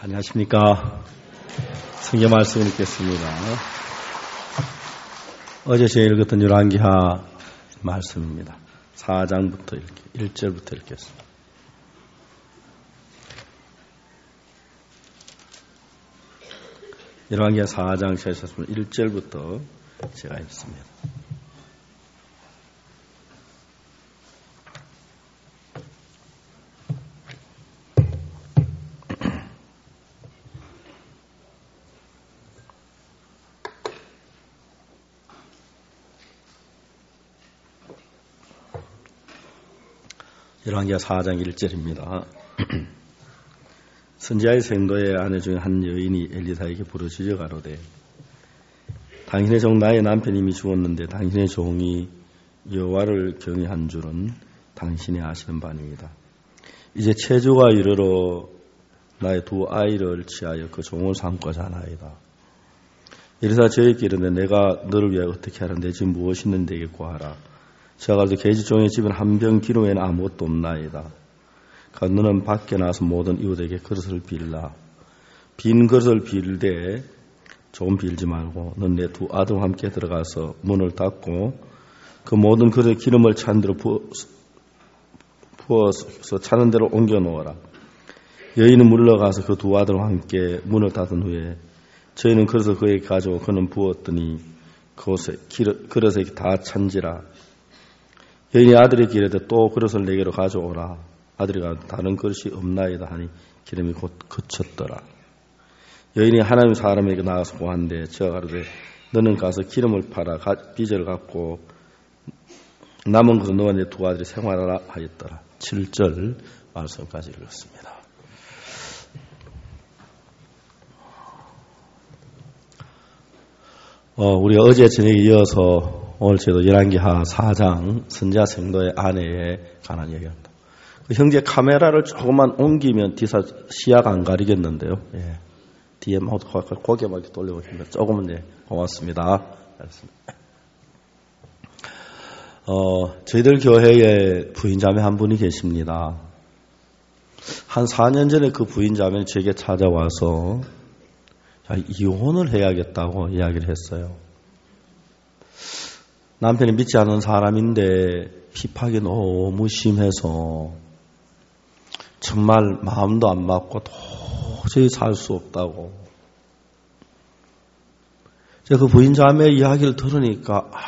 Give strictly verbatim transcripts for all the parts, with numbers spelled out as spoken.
안녕하십니까. 성경 말씀을 읽겠습니다. 어제 제가 읽었던 열왕기하 말씀입니다. 사 장부터 읽, 일 절부터 읽겠습니다. 열왕기하 사 장 일 절부터 제가 읽습니다. 열왕기하 사 장 일 절입니다. 선지자의 생도의 아내 중에 한 여인이 엘리사에게 부르짖어 가로되 당신의 종 나의 남편이 이미 죽었는데 당신의 종이 여호와를 경외한 줄은 당신이 아시는 바니이다. 이제 체주가 이르러 나의 두 아이를 취하여 그 종을 삼고자 하나이다. 엘리사가 저에게 이르되 내가 너를 위하여 어떻게 하라. 내 집 무엇이 있는데 내게 구하라. 제가 가서 계집종의 집은 한 병 기름 외에는 아무것도 없나이다. 너는 밖에 나서 모든 이웃에게 그릇을 빌라. 빈 그릇을 빌되 조금 빌지 말고 넌 내 두 아들과 함께 들어가서 문을 닫고 그 모든 그릇에 기름을 찬 대로 부어서 차는 대로 옮겨 놓아라. 여인은 물러가서 그 두 아들과 함께 문을 닫은 후에 저희는 그릇을 그에게 가져오 그는 부었더니 그곳에 그릇에 다 찬지라. 여인이 아들에게 이르되 또 그릇을 내게로 가져오라. 아들이 가로되 다른 그릇이 없나이다 하니 기름이 곧 그쳤더라. 여인이 하나님 사람에게 나가서 고한데 저가 가로되 너는 가서 기름을 팔아 빚을 갚고 남은 것은 너와 내 두 아들이 생활하라 하였더라. 칠 절 말씀까지 읽었습니다. 어, 우리가 어제 저녁에 이어서 오늘 저도 열왕기하 사 장 선지자 생도의 아내에 관한 얘기합니다. 그 형제 카메라를 조금만 옮기면 뒤사 시야가 안 가리겠는데요. 예. 뒤에 막 고개 막 돌려보십니다. 조금은 예, 고맙습니다. 어, 저희들 교회에 부인자매 한 분이 계십니다. 한 사 년 전에 그 부인자매는 제게 찾아와서 야, 이혼을 해야겠다고 이야기를 했어요. 남편이 믿지 않는 사람인데 핍박이 너무 심해서 정말 마음도 안 맞고 도저히 살 수 없다고. 제가 그 부인자매의 이야기를 들으니까 아,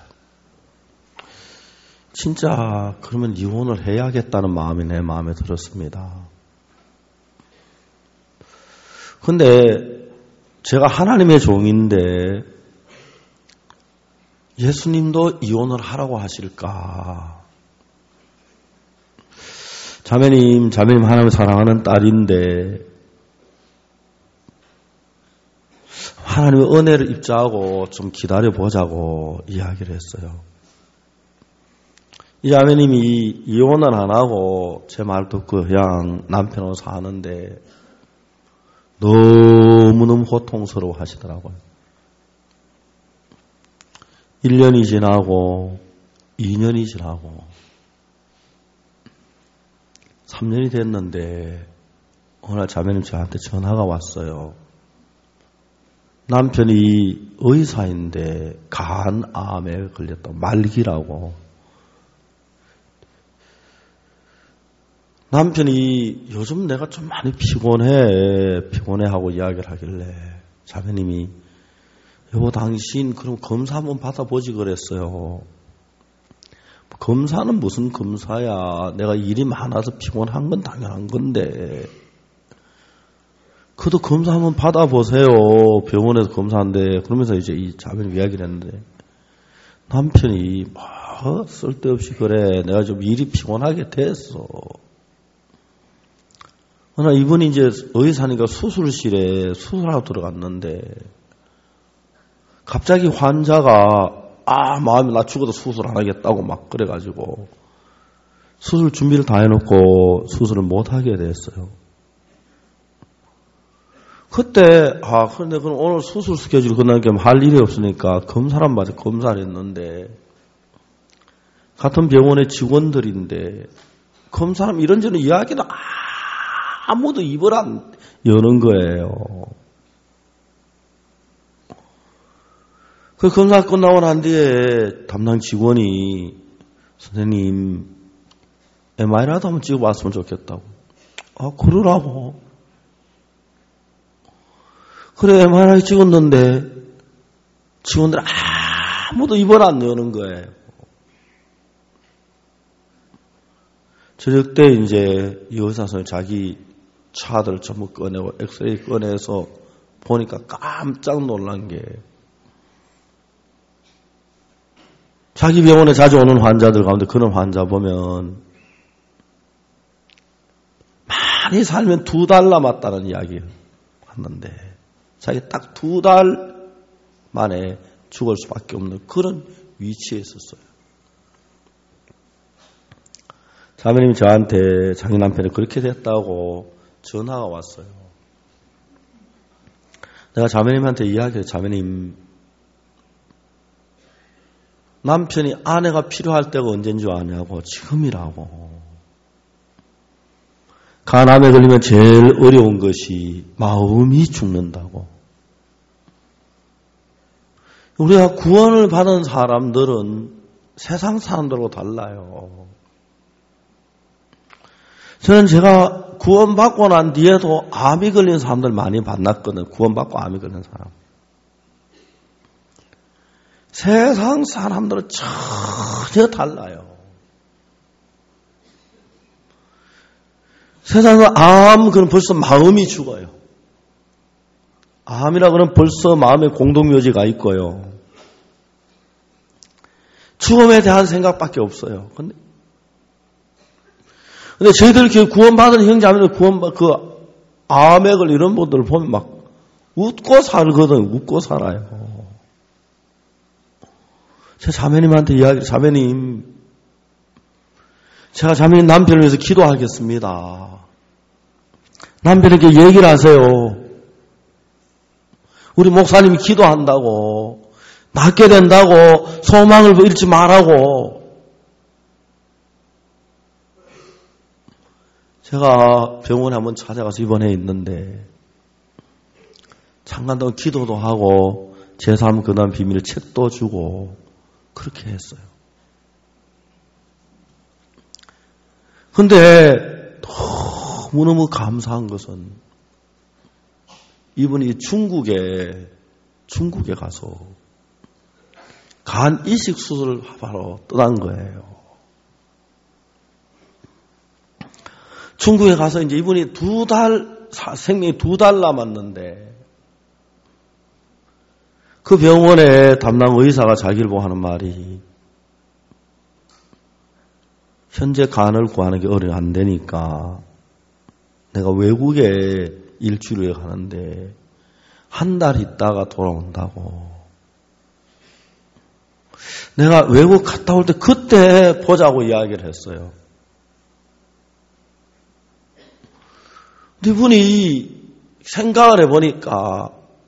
진짜 그러면 이혼을 해야겠다는 마음이 내 마음에 들었습니다. 근데 제가 하나님의 종인데 예수님도 이혼을 하라고 하실까? 자매님, 자매님 하나님을 사랑하는 딸인데 하나님의 은혜를 입자하고 좀 기다려보자고 이야기를 했어요. 이 자매님이 이혼을 안 하고 제 말 듣고 그냥 남편으로 사는데 너무너무 고통스러워 하시더라고요. 일 년이 지나고 이 년이 지나고 삼 년이 됐는데 어느 날 자매님 저한테 전화가 왔어요. 남편이 의사인데 간암에 걸렸다고, 말기라고. 남편이 요즘 내가 좀 많이 피곤해 피곤해하고 이야기를 하길래 자매님이 여보 당신 그럼 검사 한번 받아보지 그랬어요. 검사는 무슨 검사야. 내가 일이 많아서 피곤한 건 당연한 건데 그래도 검사 한번 받아보세요. 병원에서 검사한데. 그러면서 이제 이 자매님 이야기를 했는데 남편이 막 쓸데없이 그래 내가 좀 일이 피곤하게 됐어. 그러나 이분이 이제 의사니까 수술실에 수술하러 들어갔는데 갑자기 환자가 아 마음이 나 죽어도 수술 안 하겠다고 막 그래가지고 수술 준비를 다 해놓고 수술을 못 하게 됐어요. 그때 아 그런데 그럼 오늘 수술 스케줄 끝나니까 할 일이 없으니까 검사를 맞아 검사를 했는데 같은 병원의 직원들인데 검사는 이런저런 이야기도 아무도 입을 안 여는 거예요. 그 검사 끝나고 난 뒤에 담당 직원이 선생님 엠아르아이라도 한번 찍어봤으면 좋겠다고. 아, 그러라고. 그래, 엠아르아이 찍었는데 직원들 아무도 입을 안 여는 거예요. 저녁 때 이제 이 의사선생님이 자기 차들 전부 꺼내고 엑스레이 꺼내서 보니까 깜짝 놀란 게 자기 병원에 자주 오는 환자들 가운데 그런 환자 보면 많이 살면 두 달 남았다는 이야기 했는데 자기 딱 두 달 만에 죽을 수밖에 없는 그런 위치에 있었어요. 자매님이 저한테 자기 남편이 그렇게 됐다고 전화가 왔어요. 내가 자매님한테 이야기해. 자매님, 남편이 아내가 필요할 때가 언제인 줄 아냐고. 지금이라고. 간암에 걸리면 제일 어려운 것이 마음이 죽는다고. 우리가 구원을 받은 사람들은 세상 사람들하고 달라요. 저는 제가 구원받고 난 뒤에도 암이 걸린 사람들 많이 만났거든요. 구원받고 암이 걸린 사람. 세상 사람들은 전혀 달라요. 세상은 암, 그럼 벌써 마음이 죽어요. 암이라 그러면 벌써 마음에 공동묘지가 있고요. 죽음에 대한 생각밖에 없어요. 근데 근데 저희들 구원받은 형제자매들 구원받, 그, 암에 걸린 이런 분들을 보면 막 웃고 살거든, 웃고 살아요. 제 자매님한테 이야기, 자매님, 제가 자매님 남편을 위해서 기도하겠습니다. 남편에게 얘기를 하세요. 우리 목사님이 기도한다고, 낫게 된다고, 소망을 잃지 말라고. 제가 병원에 한번 찾아가서 입원해 있는데 잠깐 더 기도도 하고 제 삶 근한 비밀 책도 주고 그렇게 했어요. 근데 너무너무 감사한 것은 이분이 중국에 중국에 가서 간 이식 수술을 바로 떠난 거예요. 중국에 가서 이제 이분이 두 달, 생명이 두 달 남았는데, 그 병원에 담당 의사가 자기를 보고 하는 말이, 현재 간을 구하는 게 어려 안 되니까, 내가 외국에 일주일에 가는데, 한 달 있다가 돌아온다고. 내가 외국 갔다 올 때 그때 보자고 이야기를 했어요. 이분이 생각을 해보니까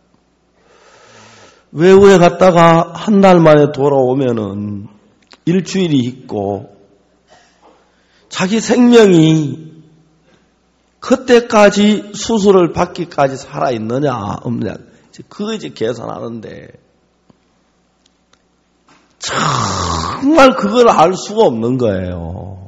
외국에 갔다가 한 달 만에 돌아오면은 일주일이 있고 자기 생명이 그때까지 수술을 받기까지 살아있느냐 없느냐 그거 이제 계산하는데 정말 그걸 알 수가 없는 거예요.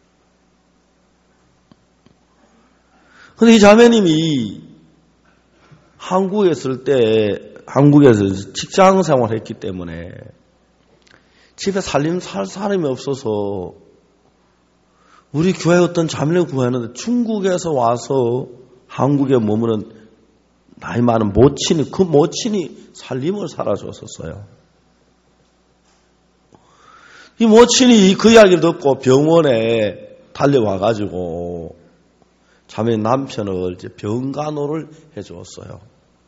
근데 이 자매님이 한국에 있을 때, 한국에서 직장 생활을 했기 때문에 집에 살림 살 사람이 없어서 우리 교회 어떤 자매를 구했는데 중국에서 와서 한국에 머무는 나이 많은 모친이, 그 모친이 살림을 살아줬었어요. 이 모친이 그 이야기를 듣고 병원에 달려와가지고 자매 남편을 이제 병간호를 해주었어요.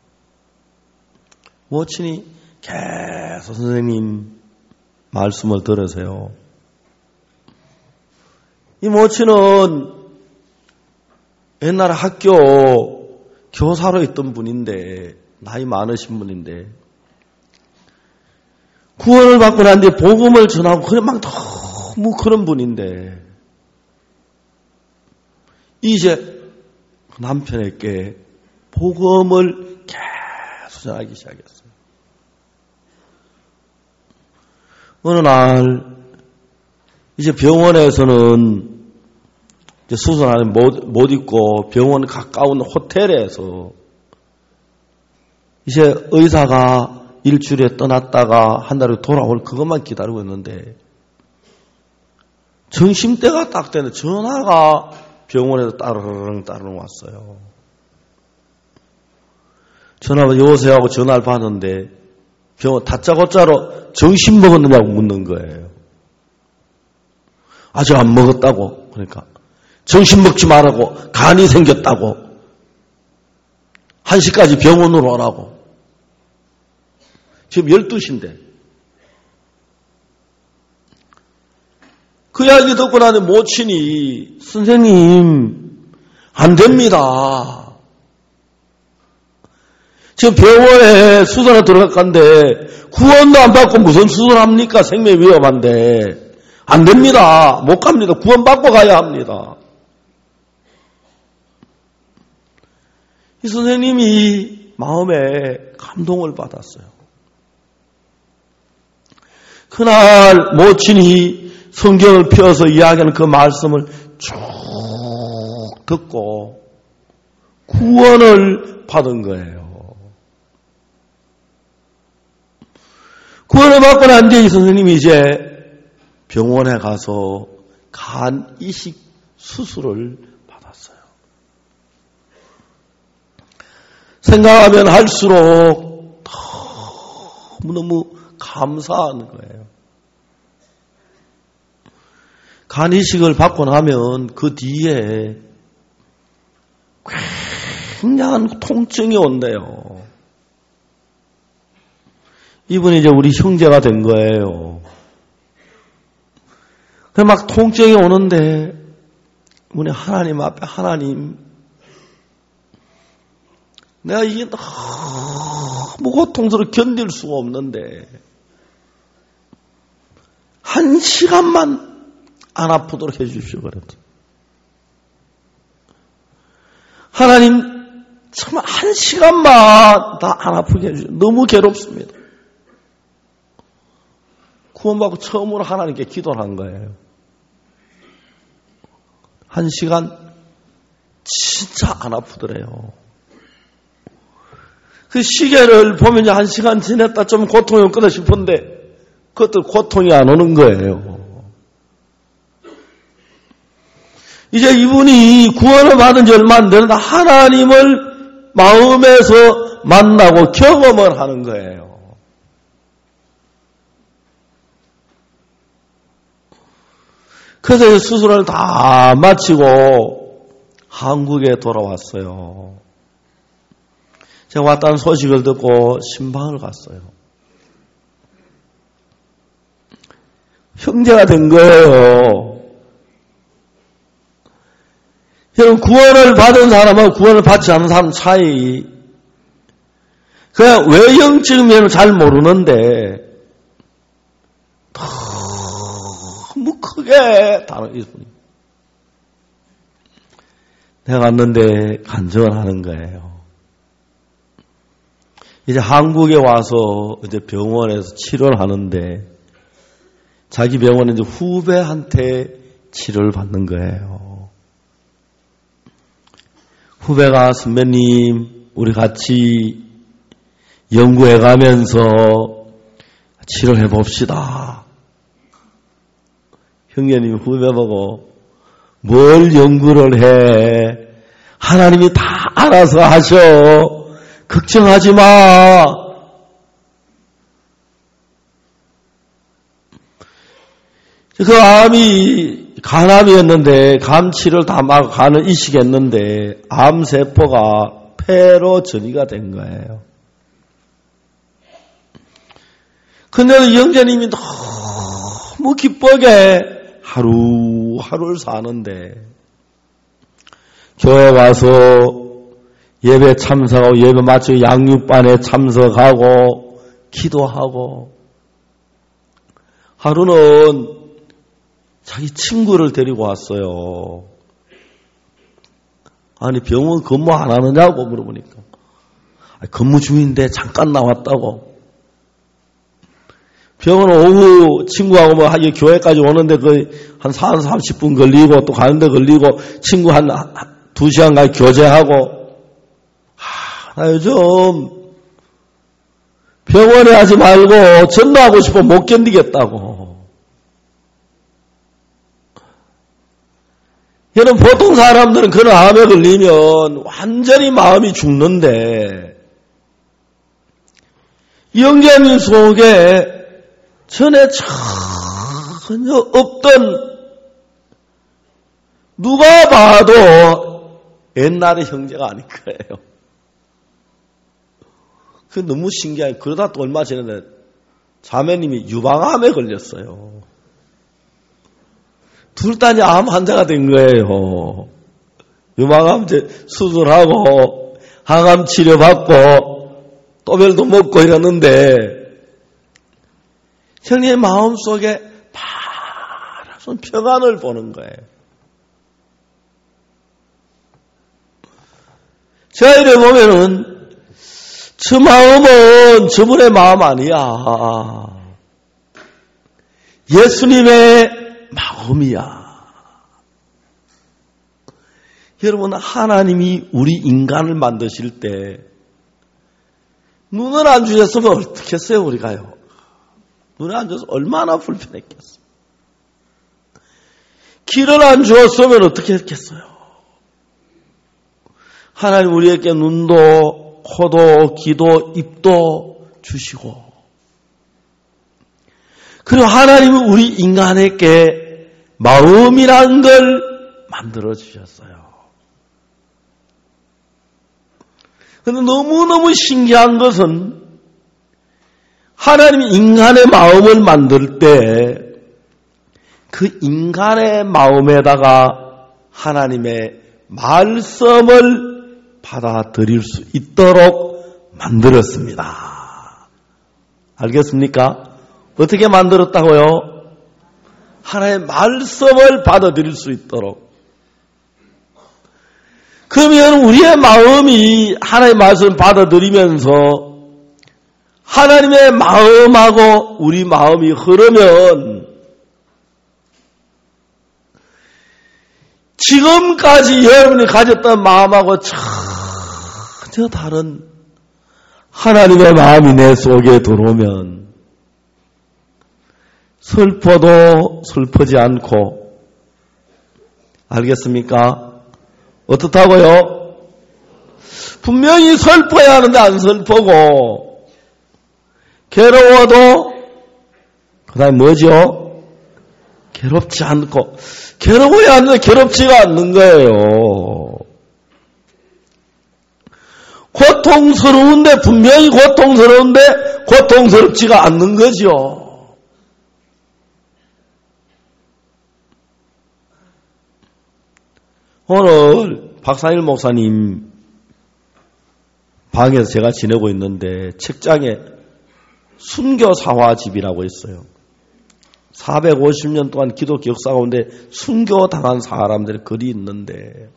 모친이 계속 선생님 말씀을 들으세요. 이 모친은 옛날에 학교 교사로 있던 분인데 나이 많으신 분인데 구원을 받고 난 뒤에 복음을 전하고 그래 막 너무 그런 분인데 이제 남편에게 복음을 계속 전하기 시작했어요. 어느 날 이제 병원에서는 이제 수술하는 못, 못 있고 병원 가까운 호텔에서 이제 의사가 일주일에 떠났다가 한 달에 돌아올 그것만 기다리고 있는데 점심때가 딱 되는데 전화가 병원에서 따르릉 따르릉 왔어요. 전화가 여보세요 하고 전화를 받았는데 병원 다짜고짜로 점심 먹었느냐고 묻는 거예요. 아직 안 먹었다고. 그러니까 점심 먹지 말라고. 간이 생겼다고. 한 시까지 병원으로 오라고. 지금 열두 시인데. 그 이야기 듣고 나니 모친이 선생님 안 됩니다. 지금 병원에 수술에 들어갈 건데 구원도 안 받고 무슨 수술합니까? 생명이 위험한데. 안 됩니다. 못 갑니다. 구원 받고 가야 합니다. 이 선생님이 마음에 감동을 받았어요. 그날 모친이 성경을 펴서 이야기하는 그 말씀을 쭉 듣고 구원을 받은 거예요. 구원을 받고 난 뒤에 이 선생님이 이제 병원에 가서 간 이식 수술을 받았어요. 생각하면 할수록 너무너무 감사한 거예요. 간 이식을 받고 나면 그 뒤에 굉장한 통증이 온대요. 이분이 이제 우리 형제가 된 거예요. 그래 막 통증이 오는데 우리 하나님 앞에 하나님 내가 이게 너무 고통스러워 견딜 수가 없는데 한 시간만 안 아프도록 해 주십시오. 그랬죠. 하나님 정말 한 시간만 다 안 아프게 해 주십시오. 너무 괴롭습니다. 구원받고 처음으로 하나님께 기도를 한 거예요. 한 시간 진짜 안 아프더래요. 그 시계를 보면 이제 한 시간 지냈다 좀 고통이 없거나 싶은데 그것도 고통이 안 오는 거예요. 이제 이분이 구원을 받은 지 얼마 안 되는데 하나님을 마음에서 만나고 경험을 하는 거예요. 그래서 수술을 다 마치고 한국에 돌아왔어요. 제가 왔다는 소식을 듣고 신방을 갔어요. 형제가 된 거예요. 여러분, 구원을 받은 사람하고 구원을 받지 않은 사람 차이. 그냥 외형적인 면을 잘 모르는데 너무 크게 다른 이분이. 내가 갔는데 간증을 하는 거예요. 이제 한국에 와서 이제 병원에서 치료를 하는데 자기 병원에 이제 후배한테 치료를 받는 거예요. 후배가 선배님 우리 같이 연구해 가면서 치료해 봅시다. 형제님이 후배 보고 뭘 연구를 해? 하나님이 다 알아서 하셔. 걱정하지 마. 그 암이 간암이었는데 감치를 다 막 간을 이식했는데 암세포가 폐로 전이가 된 거예요. 근데 영자님이 너무 기쁘게 하루하루를 사는데 교회 와서 예배 참석하고 예배 마치고 양육반에 참석하고 기도하고 하루는 자기 친구를 데리고 왔어요. 아니 병원 근무 안 하느냐고 물어보니까 근무 중인데 잠깐 나왔다고. 병원 오후 친구하고 뭐 교회까지 오는데 거의 한 삼십 분 걸리고 또 가는데 걸리고 친구 한 두 시간까지 교제하고. 하, 나 요즘 병원에 하지 말고 전도하고 싶어 못 견디겠다고. 여러분 보통 사람들은 그런 암에 걸리면 완전히 마음이 죽는데 영자님 속에 전에 전혀 없던 누가 봐도 옛날의 형제가 아닐 거예요. 그 너무 신기해요. 그러다 또 얼마 전에 자매님이 유방암에 걸렸어요. 둘 다 암 환자가 된 거예요. 유방암 수술하고 항암 치료받고 또별도 먹고 이러는데 형님의 마음속에 파란 평안을 보는 거예요. 제가 이래 보면은 저 마음은 저분의 마음 아니야. 예수님의 마음이야. 여러분 하나님이 우리 인간을 만드실 때 눈을 안 주셨으면 어떻게 했어요 우리가요? 눈을 안 줘서 얼마나 불편했겠어요. 귀를 안 주었으면 어떻게 했겠어요. 하나님 우리에게 눈도 코도 귀도 입도 주시고 그리고 하나님은 우리 인간에게 마음이라는 걸 만들어 주셨어요. 그런데 너무너무 신기한 것은 하나님이 인간의 마음을 만들 때 그 인간의 마음에다가 하나님의 말씀을 받아들일 수 있도록 만들었습니다. 알겠습니까? 어떻게 만들었다고요? 하나님의 말씀을 받아들일 수 있도록. 그러면 우리의 마음이 하나님의 말씀을 받아들이면서 하나님의 마음하고 우리 마음이 흐르면 지금까지 여러분이 가졌던 마음하고 전혀 다른 하나님의 마음이 내 속에 들어오면 슬퍼도 슬프지 않고 알겠습니까? 어떻다고요? 분명히 슬퍼야 하는데 안 슬프고 괴로워도 그 다음에 뭐죠? 괴롭지 않고 괴로워야 하는데 괴롭지가 않는 거예요. 고통스러운데 분명히 고통스러운데 고통스럽지가 않는 거죠. 오늘 박상일 목사님 방에서 제가 지내고 있는데 책장에 순교사화집이라고 있어요. 사백오십 년 동안 기독교 역사 가운데 순교당한 사람들의 글이 있는데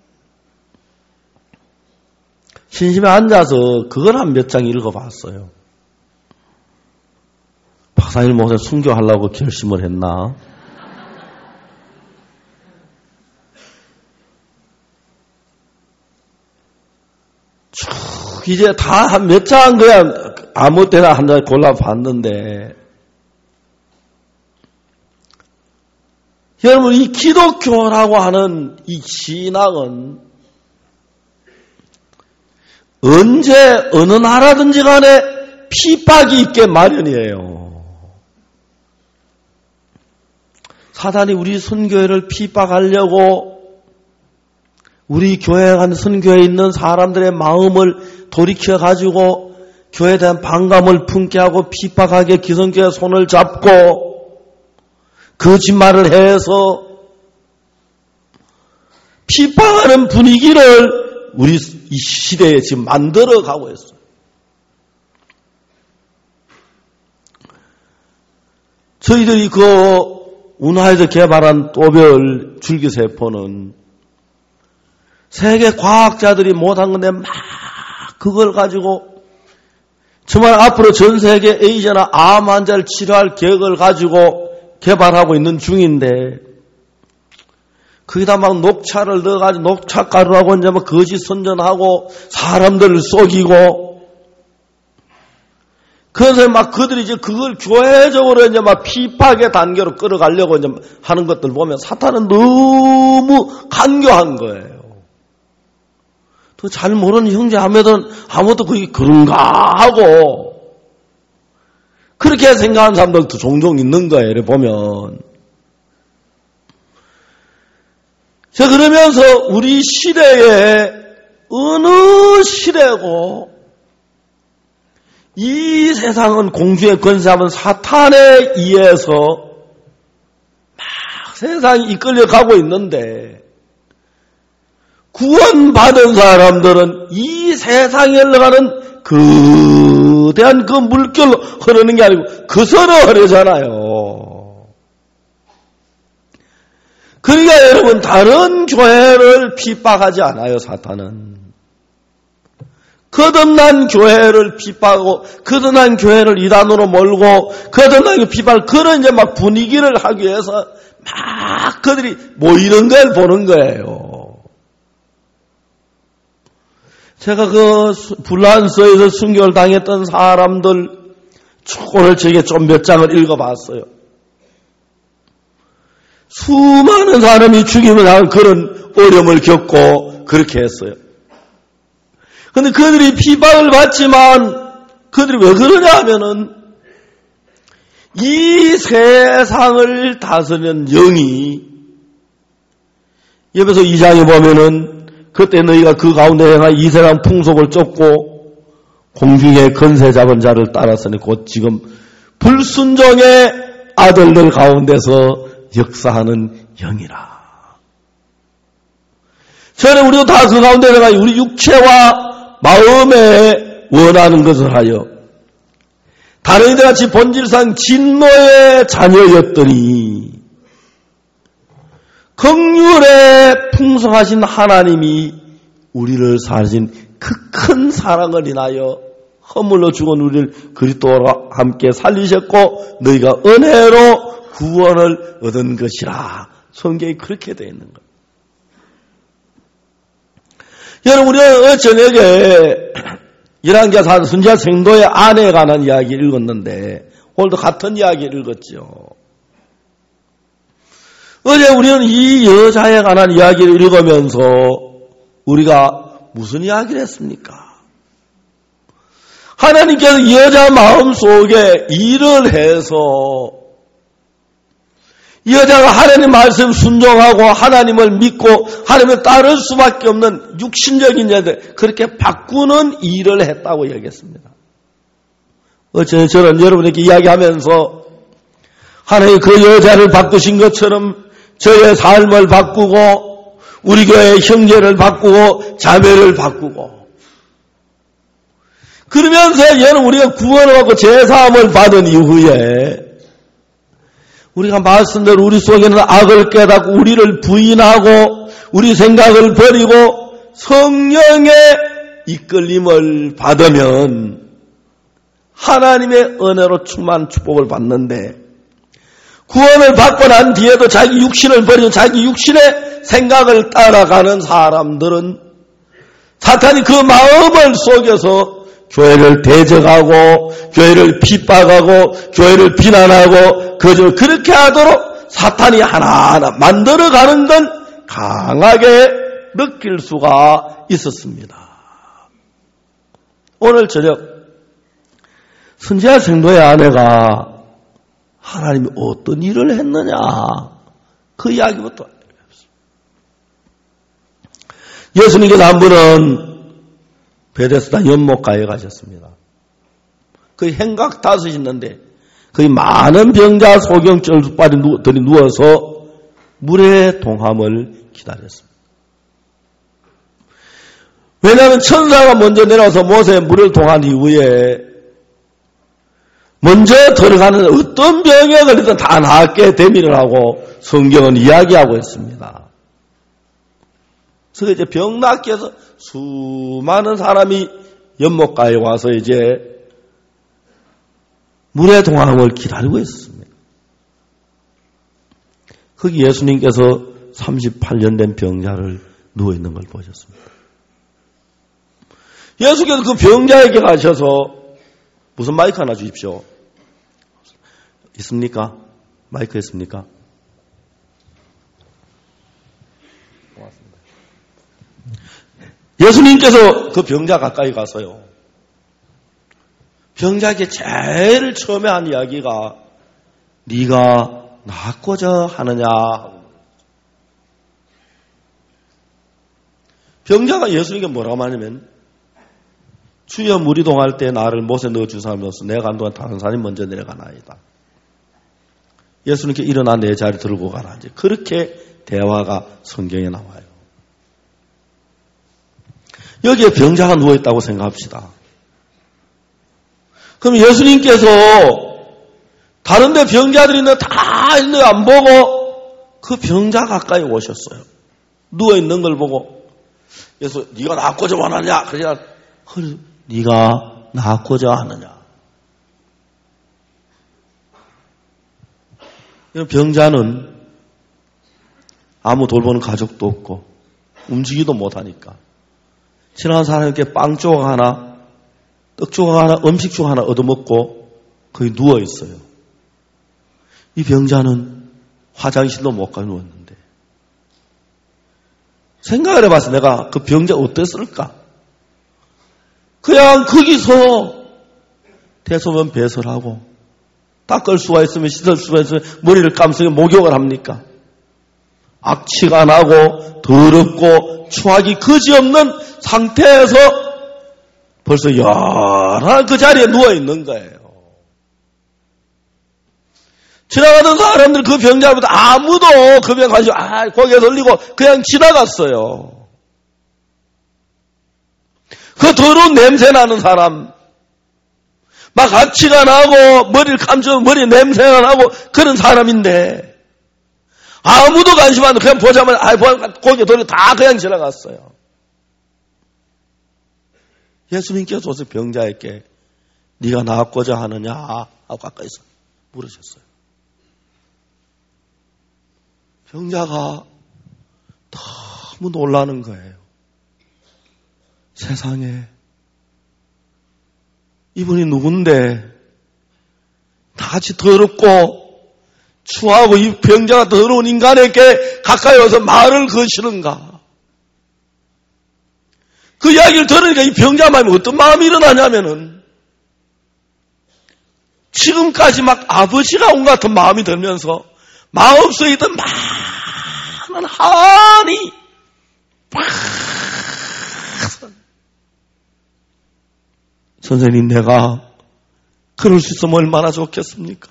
심심해 앉아서 그걸 한 몇 장 읽어봤어요. 박상일 목사님 순교하려고 결심을 했나? 쭉 이제 다 한 몇 장 그냥 아무 때나 한 장 골라봤는데 여러분 이 기독교라고 하는 이 신앙은 언제 어느 나라든지 간에 핍박이 있게 마련이에요. 사단이 우리 선교회를 핍박하려고 우리 교회에 간 선교회에 있는 사람들의 마음을 돌이켜가지고 교회에 대한 반감을 품게 하고 핍박하게 기성교회 손을 잡고 거짓말을 해서 핍박하는 분위기를 우리 이 시대에 지금 만들어 가고 있어요. 저희들이 그 운하에서 개발한 또별 줄기세포는 세계 과학자들이 못한 건데 막 그걸 가지고 정말 앞으로 전 세계 에이즈나 암 환자를 치료할 계획을 가지고 개발하고 있는 중인데 거기다 막 녹차를 넣어가지고 녹차가루하고 이제 막 거짓 선전하고 사람들을 속이고 그래서 막 그들이 이제 그걸 교회적으로 이제 막 피박의 단계로 끌어가려고 이제 하는 것들 보면 사탄은 너무 간교한 거예요. 또 잘 모르는 형제 하면은 아무도 그게 그런가 하고 그렇게 생각하는 사람들도 종종 있는 거예요. 이렇게 보면. 자, 그러면서 우리 시대에 어느 시대고 이 세상은 공주의 권세하면 사탄에 의해서 막 세상이 이끌려가고 있는데 구원받은 사람들은 이 세상에 흘러가는 거대한 그 물결로 흐르는 게 아니고 그서로 흐르잖아요. 그러니까 여러분 다른 교회를 핍박하지 않아요. 사탄은. 거듭난 교회를 핍박하고 거듭난 교회를 이단으로 몰고 거듭난 핍박을 그런 이제 막 분위기를 하기 위해서 막 그들이 모이는 걸 보는 거예요. 제가 그 불란서에서 순교를 당했던 사람들 오늘 저에게 좀 몇 장을 읽어봤어요. 수많은 사람이 죽임을 당한 그런 어려움을 겪고 그렇게 했어요. 그런데 그들이 핍박을 받지만 그들이 왜 그러냐 하면은 이 세상을 다스리는 영이 옆에서 이 장에 보면은 그때 너희가 그 가운데 행하 이 세상 풍속을 쫓고 공중의 건세 잡은 자를 따랐으니 곧 지금 불순종의 아들들 가운데서 역사하는 영이라. 저는 우리도 다 그 가운데 내가 우리 육체와 마음에 원하는 것을 하여 다른 이들 같이 본질상 진노의 자녀였더니 긍휼에 풍성하신 하나님이 우리를 사신 그 큰 사랑을 인하여 허물로 죽은 우리를 그리스도와 함께 살리셨고 너희가 은혜로 구원을 얻은 것이라. 성경이 그렇게 되어 있는 거예요. 여러분 우리가 저녁에 열왕기하 사 순지하 생도의 아내에 관한 이야기를 읽었는데 오늘도 같은 이야기를 읽었죠. 어제 우리는 이 여자에 관한 이야기를 읽으면서 우리가 무슨 이야기를 했습니까? 하나님께서 여자 마음속에 일을 해서 여자가 하나님 말씀 순종하고 하나님을 믿고 하나님을 따를 수밖에 없는 육신적인 여자들 그렇게 바꾸는 일을 했다고 얘기했습니다. 어제 저는 여러분에게 이야기하면서 하나님 그 여자를 바꾸신 것처럼 저의 삶을 바꾸고 우리 교회의 형제를 바꾸고 자매를 바꾸고 그러면서 얘는 우리가 구원을 받고 제사함을 받은 이후에 우리가 말씀대로 우리 속에는 악을 깨닫고 우리를 부인하고 우리 생각을 버리고 성령의 이끌림을 받으면 하나님의 은혜로 충만한 축복을 받는데 구원을 받고 난 뒤에도 자기 육신을 버리고 자기 육신의 생각을 따라가는 사람들은 사탄이 그 마음을 속여서 교회를 대적하고 교회를 핍박하고 교회를 비난하고 그저 그렇게 하도록 사탄이 하나하나 만들어가는 걸 강하게 느낄 수가 있었습니다. 오늘 저녁 순지하 생도의 아내가 하나님이 어떤 일을 했느냐 그 이야기부터 예수님께서 한 분은 베데스다 연못가에 가셨습니다. 그 행각 다섯이 있는데 거의 많은 병자 소경절수발이 누워서 물의 동함을 기다렸습니다. 왜냐하면 천사가 먼저 내려와서 모세의 물을 동한 이후에 먼저 들어가는 어떤 병에 걸리든 다 낫게 대미를 하고 성경은 이야기하고 있습니다. 그래서 이제 병 낫기 위해서 수많은 사람이 연못가에 와서 이제 물의 동함을 기다리고 있었습니다. 거기 예수님께서 삼십팔 년 된 병자를 누워있는 걸 보셨습니다. 예수께서 그 병자에게 가셔서 무슨 마이크 하나 주십시오. 있습니까? 마이크 있습니까? 고맙습니다. 예수님께서 그 병자 가까이 가서요. 병자에게 제일 처음에 한 이야기가 네가 낫고자 하느냐. 병자가 예수님께 뭐라고 하냐면 주여 물이 동할 때 나를 못에 넣어주사면서 내가 간 동안 다른 사람이 먼저 내려가나이다. 예수님께 일어나 내 자리 들고 가라. 이제 그렇게 대화가 성경에 나와요. 여기에 병자가 누워있다고 생각합시다. 그럼 예수님께서 다른 데 병자들이 있는데 다 있는데 안 보고 그 병자 가까이 오셨어요. 누워있는 걸 보고 예수 네가 낫고자 원하느냐? 그러냐? 네가 낫고자 하느냐? 병자는 아무 돌보는 가족도 없고 움직이도 못하니까 지나간 사람에게 빵 조각 하나, 떡 조각 하나, 음식 조각 하나 얻어먹고 거기 누워있어요. 이 병자는 화장실도 못 가 누웠는데 생각을 해봐서 내가 그 병자 어땠을까? 그냥 거기서 대소변 배설하고 닦을 수가 있으면 씻을 수가 있으면 머리를 감싸게 목욕을 합니까? 악취가 나고 더럽고 추악이 그지없는 상태에서 벌써 열한 그 자리에 누워있는 거예요. 지나가던 사람들 그 병자보다 아무도 그 병 가지고 아 고개 돌리고 그냥 지나갔어요. 그 더러운 냄새 나는 사람 막 악취가 나고 머리를 감추면 머리 냄새가 나고 그런 사람인데 아무도 관심 안 하고 그냥 보자마자 아 고개 돌리고 다 그냥 지나갔어요. 예수님께서 와서 병자에게 네가 낫고자 하느냐 하고 가까이서 물으셨어요. 병자가 너무 놀라는 거예요. 세상에 이분이 누군데 다같이 더럽고 추하고 이 병자가 더러운 인간에게 가까이 와서 말을 거시는가. 그 이야기를 들으니까 이 병자 마음에 어떤 마음이 일어나냐면은 지금까지 막 아버지가 온 같은 마음이 들면서 마음속에 있던 많은 한이 팍 선생님 내가 그럴 수 있으면 얼마나 좋겠습니까?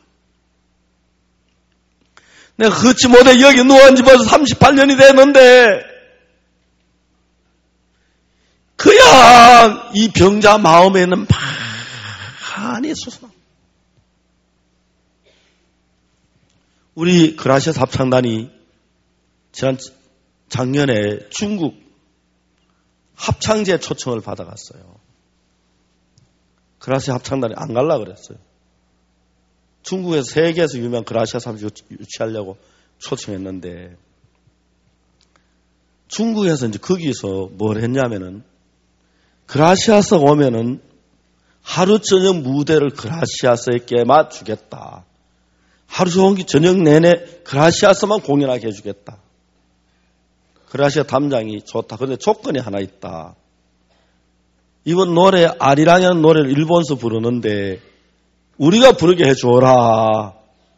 내가 걷지 못해 여기 누워앉은 지 벌써 삼십팔 년이 됐는데 그냥 이 병자 마음에는 많이 솟아. 우리 그라시아스 합창단이 지난 작년에 중국 합창제 초청을 받아갔어요. 그라시아스 합창단이 안 갈라 그랬어요. 중국에서 세계에서 유명한 그라시아스 합창 유치하려고 초청했는데 중국에서 이제 거기서 뭘 했냐면은 그라시아스가 오면은 하루 저녁 무대를 그라시아스에게만 주겠다. 하루 종일 저녁 내내 그라시아스만 공연하게 해주겠다. 그라시아 담장이 좋다. 그런데 조건이 하나 있다. 이번 노래 아리랑이라는 노래를 일본에서 부르는데 우리가 부르게 해줘라.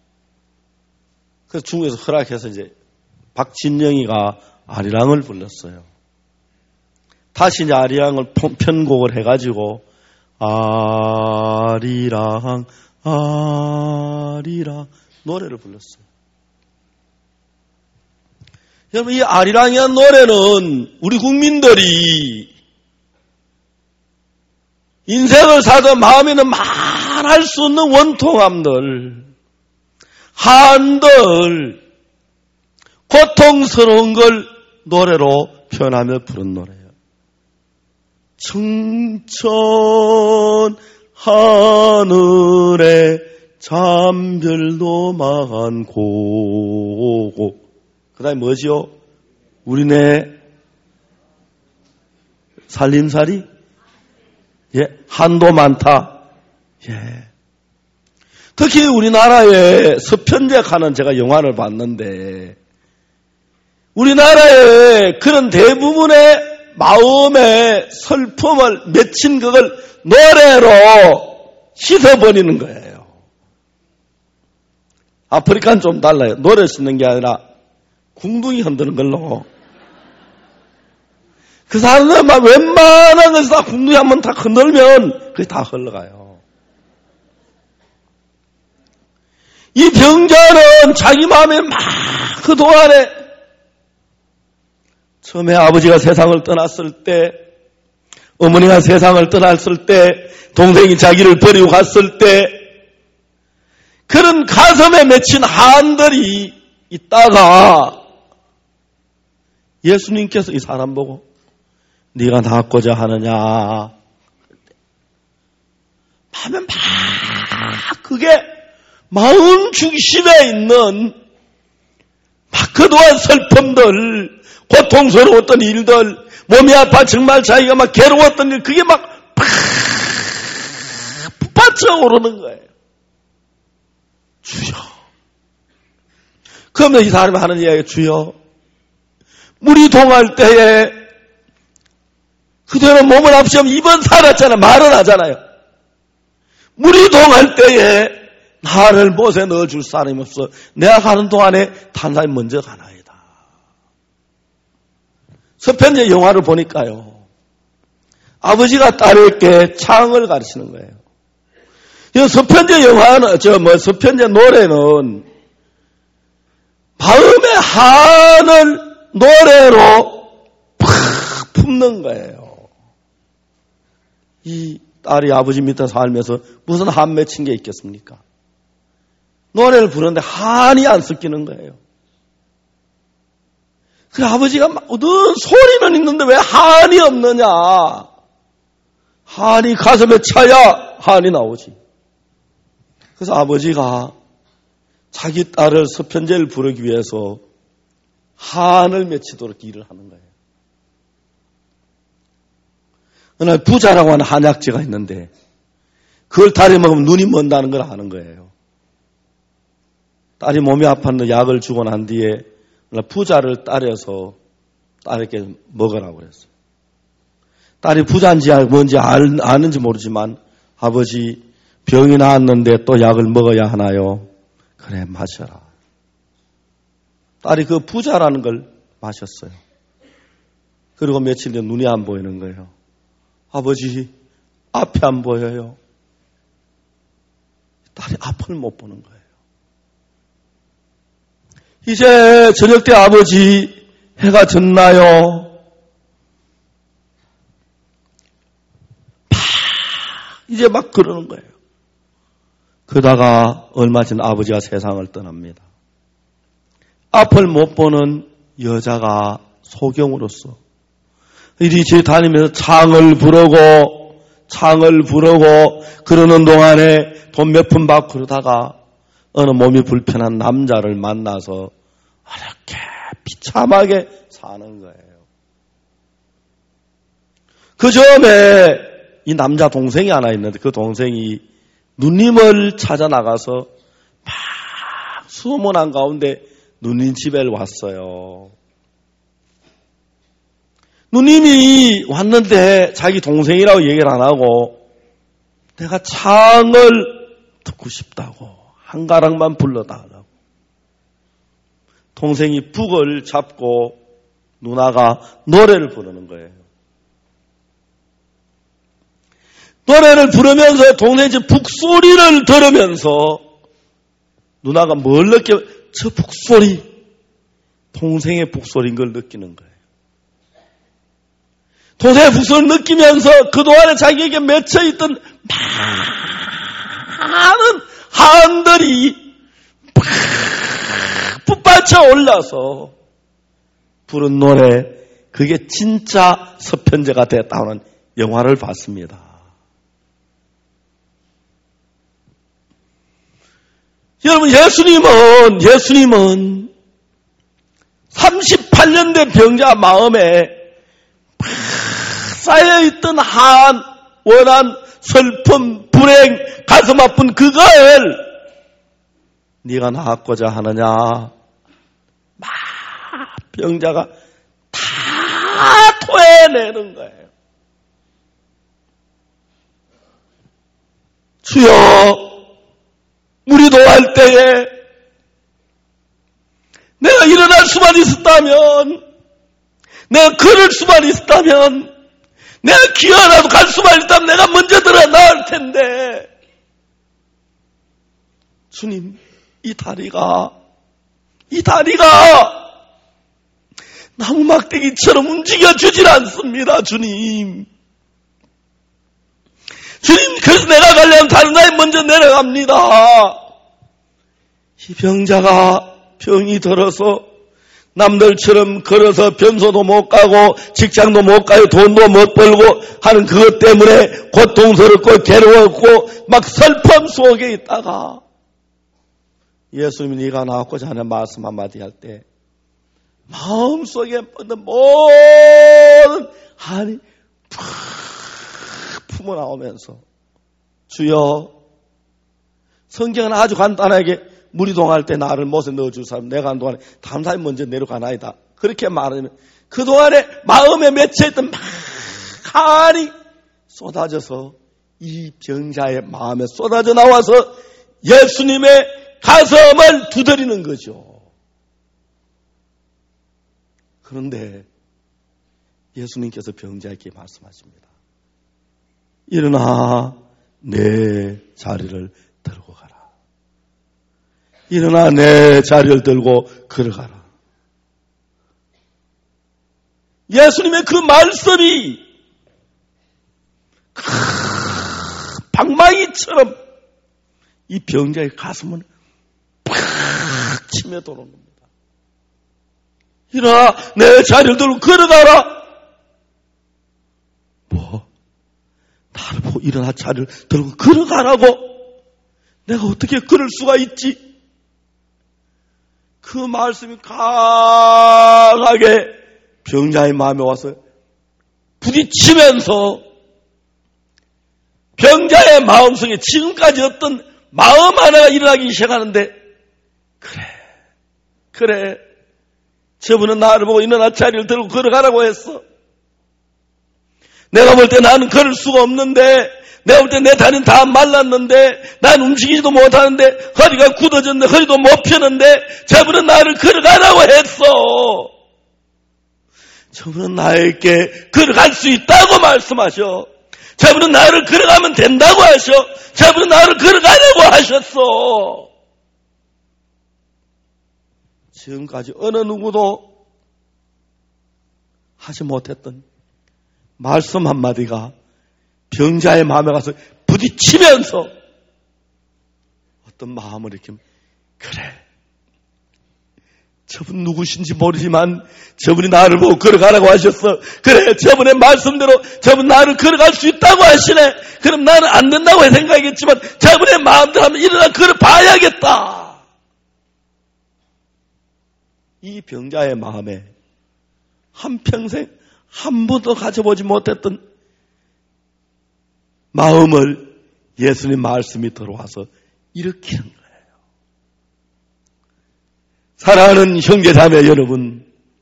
그래서 중국에서 허락해서 이제 박진영이가 아리랑을 불렀어요. 다시 이제 아리랑을 편곡을 해가지고 아리랑 아리랑 노래를 불렀어요. 여러분 이 아리랑이라는 노래는 우리 국민들이 인생을 살던 마음에는 말할 수 없는 원통함들, 한들, 고통스러운 걸 노래로 표현하며 부른 노래예요. 청천 하늘에 잠별도 많고, 그 다음에 뭐지요? 우리네 살림살이? 예, 한도 많다. 예. 특히 우리나라에 서편제하는 제가 영화를 봤는데, 우리나라의 그런 대부분의 마음의 슬픔을 맺힌 그걸 노래로 씻어버리는 거예요. 아프리카는 좀 달라요. 노래 씻는 게 아니라 궁둥이 흔드는 걸로. 그 사람들 막 웬만한 것을 다 궁둥이 한번 다 흔들면 그게 다 흘러가요. 이 병자는 자기 마음에 막 그동안에 처음에 아버지가 세상을 떠났을 때, 어머니가 세상을 떠났을 때, 동생이 자기를 버리고 갔을 때, 그런 가슴에 맺힌 한들이 있다가 예수님께서 이 사람 보고 네가 낫고자 하느냐, 하면 막 그게 마음 중심에 있는 막 그동안 슬픔들, 고통스러웠던 일들, 몸이 아파 정말 자기가 막 괴로웠던 일, 그게 막 팍 북받쳐 오르는 거예요. 주여. 그러면 이 사람이 하는 이야기, 주여, 물이 동할 때에 그대로 몸을 앞시험 입은 살았잖아요. 말은 하잖아요. 물이 동할 때에 나를 못에 넣어줄 사람이 없어. 내가 가는 동안에 다른 사람이 먼저 가나이다. 서편제 영화를 보니까요, 아버지가 딸에게 창을 가르치는 거예요. 이 서편제 영화는, 저 뭐 서편제 노래는 마음의 한을 노래로 팍 품는 거예요. 이 딸이 아버지 밑에 살면서 무슨 한 맺힌 게 있겠습니까? 노래를 부르는데 한이 안 섞이는 거예요. 그 아버지가 막 어떤 소리는 있는데 왜 한이 없느냐? 한이 가슴에 차야 한이 나오지. 그래서 아버지가 자기 딸을 서편제를 부르기 위해서 한을 맺히도록 일을 하는 거예요. 어느 날 부자라고 하는 한약재가 있는데 그걸 딸이 먹으면 눈이 먼다는 걸 아는 거예요. 딸이 몸이 아팠는데 약을 주고 난 뒤에 부자를 따려서 딸에게 먹으라고 그랬어요. 딸이 부자인지 뭔지 아는지 모르지만, 아버지 병이 나았는데 또 약을 먹어야 하나요? 그래, 마셔라. 딸이 그 부자라는 걸 마셨어요. 그리고 며칠 뒤에 눈이 안 보이는 거예요. 아버지, 앞이 안 보여요. 딸이 앞을 못 보는 거예요. 이제 저녁 때 아버지, 해가 졌나요? 팍! 이제 막 그러는 거예요. 그러다가 얼마 전 아버지가 세상을 떠납니다. 앞을 못 보는 여자가 소경으로서 이리 저리 다니면서 창을 부르고 창을 부르고 그러는 동안에 돈 몇 푼 받고 그러다가 어느 몸이 불편한 남자를 만나서 이렇게 비참하게 사는 거예요. 그 전에 이 남자 동생이 하나 있는데 그 동생이 누님을 찾아 나가서 막 수소문한 가운데 누님 집에 왔어요. 누님이 왔는데 자기 동생이라고 얘기를 안 하고 내가 창을 듣고 싶다고 한 가락만 불러달라고. 동생이 북을 잡고 누나가 노래를 부르는 거예요. 노래를 부르면서 동생이 북소리를 들으면서 누나가 뭘 느껴? 저 북소리, 동생의 북소리인 걸 느끼는 거예요. 동생의 북소리를 느끼면서 그동안에 자기에게 맺혀있던 많은 한들이 팍 북받쳐 올라서 부른 노래, 그게 진짜 서편제가 됐다는 영화를 봤습니다. 여러분, 예수님은, 예수님은 삼십팔 년 된 병자 마음에 쌓여있던 한, 원한, 슬픔, 불행, 가슴 아픈 그걸 네가 나았고자 하느냐. 막 병자가 다 토해내는 거예요. 주여, 무리도 할 때에 내가 일어날 수만 있었다면, 내가 걸을 수만 있었다면, 내가 기어라도 갈 수만 있다면 내가 먼저 들어 나을 텐데, 주님, 이 다리가, 이 다리가 나무 막대기처럼 움직여주질 않습니다, 주님. 주님, 그래서 내가 가려면 다른 나에 먼저 내려갑니다. 이 병자가 병이 들어서 남들처럼 걸어서 변소도 못 가고 직장도 못 가요, 돈도 못 벌고 하는 그것 때문에 고통스럽고 괴로웠고 막 슬픔 속에 있다가 예수님이 네가 나왔고자 하는 말씀 한마디 할 때 마음속에 뻗는 모든 한이 푹 품어나오면서 주여, 성경은 아주 간단하게 무리동할 때 나를 못에 넣어줄 사람, 내가 한 동안에 다음 사람이 먼저 내려가나이다. 그렇게 말하면 그동안에 마음에 맺혀있던 막 한이 쏟아져서 이 병자의 마음에 쏟아져 나와서 예수님의 가슴을 두드리는 거죠. 그런데 예수님께서 병자에게 말씀하십니다. 일어나 내 자리를 들고 가라. 일어나 내 자리를 들고 걸어가라. 예수님의 그 말씀이 방망이처럼 이 병자의 가슴을 팍 치며 도는 겁니다. 일어나 내 자리를 들고 걸어가라. 뭐? 나를 보고 일어나 자리를 들고 걸어가라고? 내가 어떻게 걸을 수가 있지? 그 말씀이 강하게 병자의 마음에 와서 부딪히면서 병자의 마음속에 지금까지 어떤 마음 하나가 일어나기 시작하는데, 그래, 그래, 저분은 나를 보고 일어나 자리를 들고 걸어가라고 했어. 내가 볼 때 나는 걸을 수가 없는데, 내가 볼 때 내 다리는 다 말랐는데, 난 움직이지도 못하는데, 허리가 굳어졌는데, 허리도 못 펴는데, 저분은 나를 걸어가라고 했어. 저분은 나에게 걸어갈 수 있다고 말씀하셔. 저분은 나를 걸어가면 된다고 하셔. 저분은 나를 걸어가라고 하셨어. 지금까지 어느 누구도 하지 못했던 말씀 한마디가 병자의 마음에 가서 부딪히면서 어떤 마음을 이렇게, 그래, 저분 누구신지 모르지만 저분이 나를 보고 걸어가라고 하셨어. 그래, 저분의 말씀대로 저분 나를 걸어갈 수 있다고 하시네. 그럼 나는 안 된다고 생각했지만 저분의 마음대로 하면 일어나 걸어봐야겠다. 이 병자의 마음에 한평생 한 번도 가져보지 못했던 마음을 예수님 말씀이 들어와서 일으키는 거예요. 사랑하는 형제자매 여러분,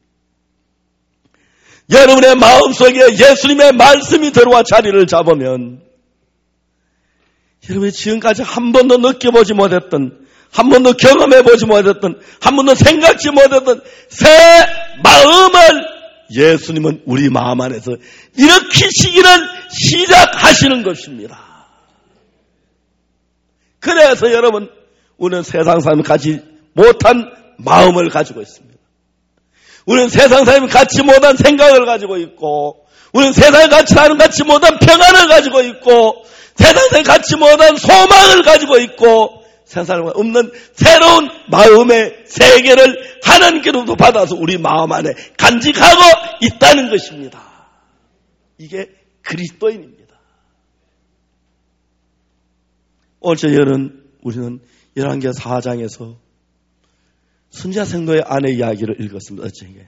여러분의 마음속에 예수님의 말씀이 들어와 자리를 잡으면 여러분이 지금까지 한 번도 느껴보지 못했던, 한 번도 경험해보지 못했던, 한 번도 생각지 못했던 새 마음을 예수님은 우리 마음 안에서 일으키시기를 시작하시는 것입니다. 그래서 여러분, 우리는 세상 사람이 갖지 못한 마음을 가지고 있습니다. 우리는 세상 사람이 갖지 못한 생각을 가지고 있고, 우리는 세상에 갖지 않은 갖지 못한 평안을 가지고 있고, 세상 사람이 갖지 못한 소망을 가지고 있고, 세상에 없는 새로운 마음의 세계를 하나님께로부터 받아서 우리 마음 안에 간직하고 있다는 것입니다. 이게 그리스도인입니다. 오늘 저녁은 우리는 열왕기하 사 장에서 순자생도의 아내 이야기를 읽었습니다. 어쩌게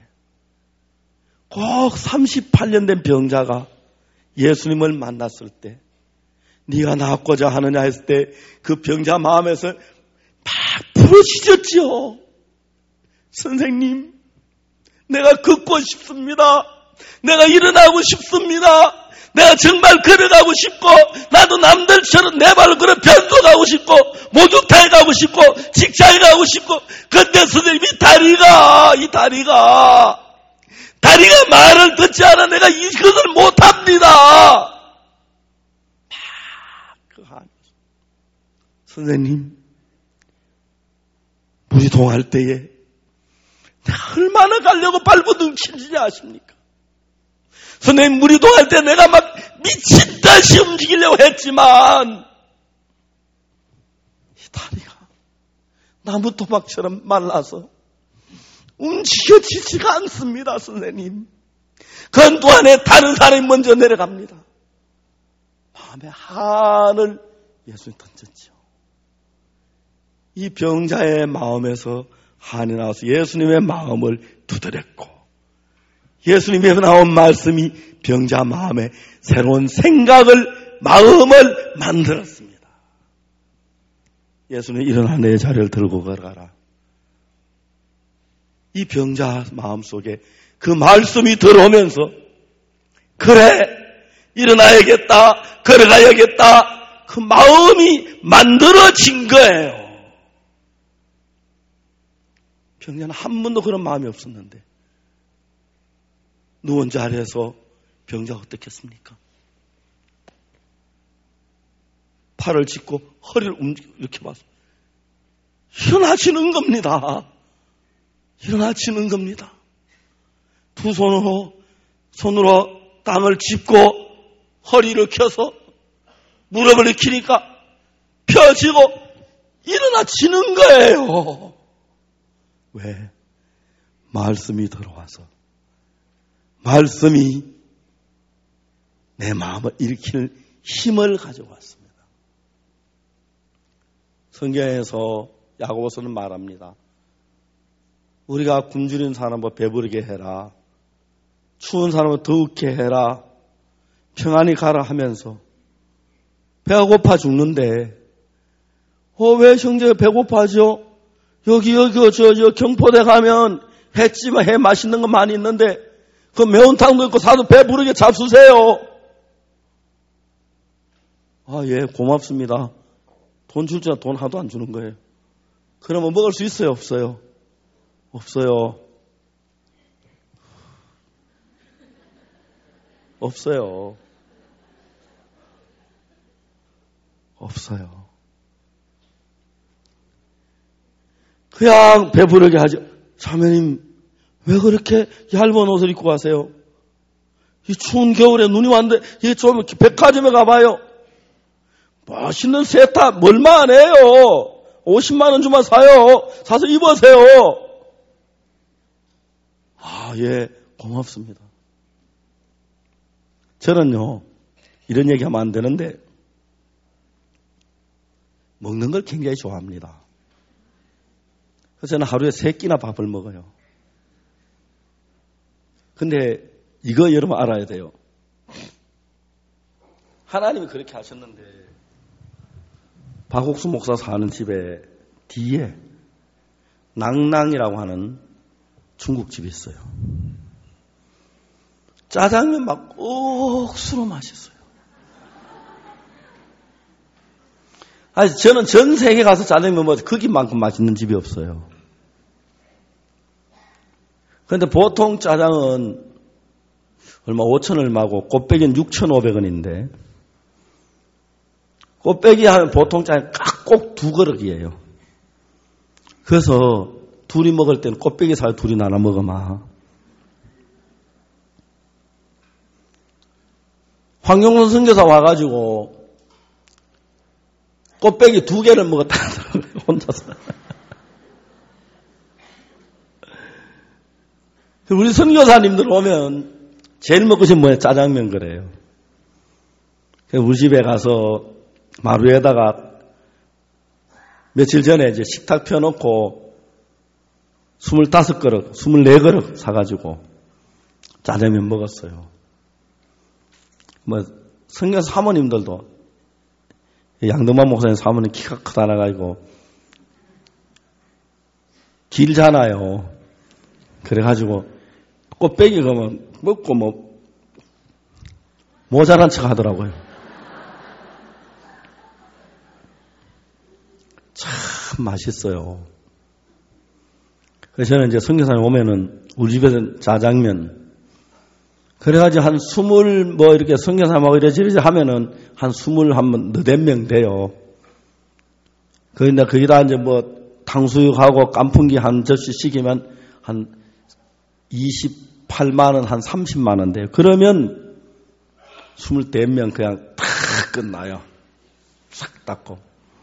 꼭 삼십팔 년 된 병자가 예수님을 만났을 때 네가 낫고자 하느냐 했을 때 그 병자 마음에서 막 부르짖었지요. 선생님, 내가 걷고 싶습니다. 내가 일어나고 싶습니다. 내가 정말 걸어가고 싶고 나도 남들처럼 내 발로 걸어 변도 가고 싶고 목욕탕에 가고 싶고 직장에 가고 싶고 근데 선생님 이 다리가 이 다리가 다리가 말을 듣지 않아 내가 이것을 못합니다. 선생님, 물이 동할 때에 내가 얼마나 가려고 발버둥치는지 아십니까? 선생님, 물이 동할 때 내가 막 미친 듯이 움직이려고 했지만 이 다리가 나무 토막처럼 말라서 움직여지지가 않습니다, 선생님. 그 동안에 다른 사람이 먼저 내려갑니다. 마음의 한을 예수님 던졌죠. 이 병자의 마음에서 한이 나와서 예수님의 마음을 두드렸고 예수님의 나온 말씀이 병자 마음에 새로운 생각을 마음을 만들었습니다. 예수님 일어나 내 자리를 들고 걸어가라. 이 병자 마음속에 그 말씀이 들어오면서 그래 일어나야겠다 걸어가야겠다 그 마음이 만들어진 거예요. 병자는 한 번도 그런 마음이 없었는데 누운 자리에서 병자가 어떻겠습니까? 팔을 짚고 허리를 움직이고 이렇게 봐서 일어나지는 겁니다. 일어나지는 겁니다. 두 손으로 손으로 땅을 짚고 허리를 켜서 무릎을 익히니까 펴지고 일어나지는 거예요. 왜? 말씀이 들어와서 말씀이 내 마음을 일으키는 힘을 가져왔습니다. 성경에서 야고보서는 말합니다. 우리가 굶주린 사람을 배부르게 해라. 추운 사람을 더욱게 해라. 평안히 가라 하면서 배가 고파 죽는데 어, 왜 형제가 배고파죠? 여기 여기 저, 저 경포대 가면 횟집에 해 맛있는 거 많이 있는데 그 매운탕도 있고 사도 배부르게 잡수세요. 아, 예, 고맙습니다. 돈 줄 줄 돈 하나도 안 주는 거예요. 그러면 먹을 수 있어요, 없어요? 없어요. 없어요. 없어요. 그냥 배부르게 하죠. 자매님, 왜 그렇게 얇은 옷을 입고 가세요? 이 추운 겨울에 눈이 왔는데, 이 좀 백화점에 가봐요. 멋있는 세탁, 얼마 안 해요. 오십만 원 주면 사요. 사서 입으세요. 아, 예, 고맙습니다. 저는요, 이런 얘기 하면 안 되는데, 먹는 걸 굉장히 좋아합니다. 그래서 저는 하루에 세 끼나 밥을 먹어요. 근데 이거 여러분 알아야 돼요. 하나님이 그렇게 하셨는데 박옥수 목사 사는 집에 뒤에 낭낭이라고 하는 중국집이 있어요. 짜장면 막 억수로 맛있어요. 아니, 저는 전 세계 가서 짜장면 먹어서 거기만큼 맛있는 집이 없어요. 그런데 보통 짜장은 얼마 오천 얼마고 곱빼기는 육천오백 원인데 곱빼기 하면 보통 짜장 꼭 두 그릇이에요. 그래서 둘이 먹을 때는 곱빼기 사서 둘이 나눠 먹어마. 황용선 선교사 와가지고 곱빼기 두 개를 먹었다. 혼자서. 우리 선교사님들 오면 제일 먹고 싶은 뭐예요? 짜장면 그래요. 우리 집에 가서 마루에다가 며칠 전에 이제 식탁 펴놓고 스물다섯 그릇, 스물네 그릇 사가지고 짜장면 먹었어요. 뭐, 성교사 사모님들도 양동만 목사님 사모님 키가 크다나가지고 길잖아요. 그래가지고 꽃배기 그러면 먹고 뭐 모자란 척 하더라고요. 참 맛있어요. 그래서 저는 이제 선교사님 오면은 우리 집에서는 짜장면 그래가지고 한 스물 뭐 이렇게 선교사님하고 이래저래 하면은 한 스물 한 너댓 명 돼요. 거기다 거기다 이제 뭐 탕수육하고 깐풍기 한 접시 시키면 한 이십팔만 원, 한 삼십만 원 돼요. 그러면 스물네 명 그냥 탁 끝나요. 싹 닦고.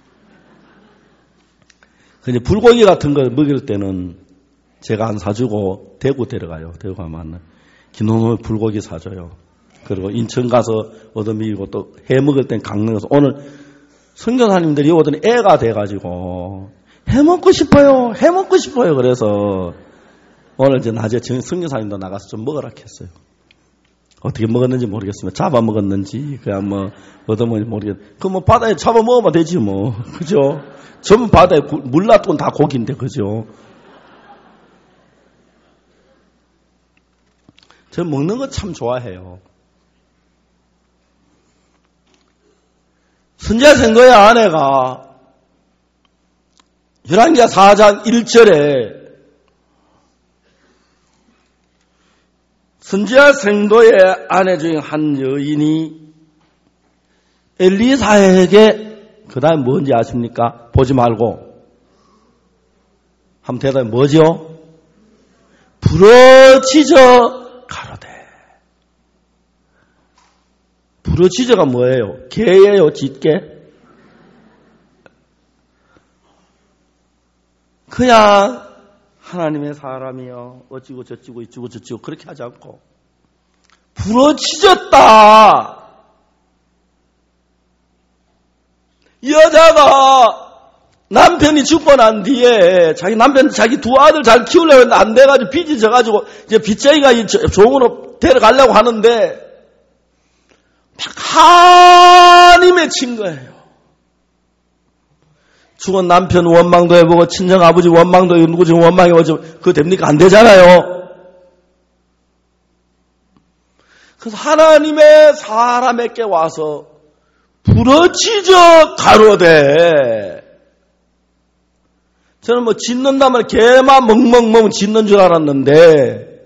근데 불고기 같은 거 먹일 때는 제가 안 사주고 대구 데려가요. 대구 가면 김동섭이 불고기 사줘요. 그리고 인천 가서 얻어먹이고 또 해 먹을 땐 강릉 가서 오늘 선교사님들이 오더니 애가 돼가지고 해 먹고 싶어요. 해 먹고 싶어요. 그래서 오늘 이제 낮에 선교사님도 나가서 좀 먹으라 했어요. 어떻게 먹었는지 모르겠으면 잡아 먹었는지 그냥 뭐 얻어먹는지 모르겠. 그 뭐 바다에 잡아 먹으면 되지 뭐 그죠? 전부 바다에 물 놔두고는 다 고기인데 그죠? 저 먹는 거 참 좋아해요. 선지자선거의 아내가 열왕기하 사 장 일 절에 선지자 생도의 아내 중에 한 여인이 엘리사에게 그 다음에 뭔지 아십니까? 보지 말고 한번 대답해 뭐죠? 부러지저 가로되. 부러지저가 뭐예요? 개예요? 짖개? 그냥 하나님의 사람이요 어찌고 저찌고 이찌고 저찌고 그렇게 하지 않고 부러지졌다. 여자가 남편이 죽고 난 뒤에 자기 남편 자기 두 아들 잘 키우려고 했는데 안 돼가지고 빚이 져가지고 이제 빚쟁이가 종으로 데려가려고 하는데 막 한이 맺힌 거예요. 죽은 남편 원망도 해보고 친정 아버지 원망도 해보고 누구 지금 원망해보고 그거 됩니까? 안 되잖아요. 그래서 하나님의 사람에게 와서 부러지저 가로되. 저는 뭐 짖는다면 개만 멍멍멍 짖는 줄 알았는데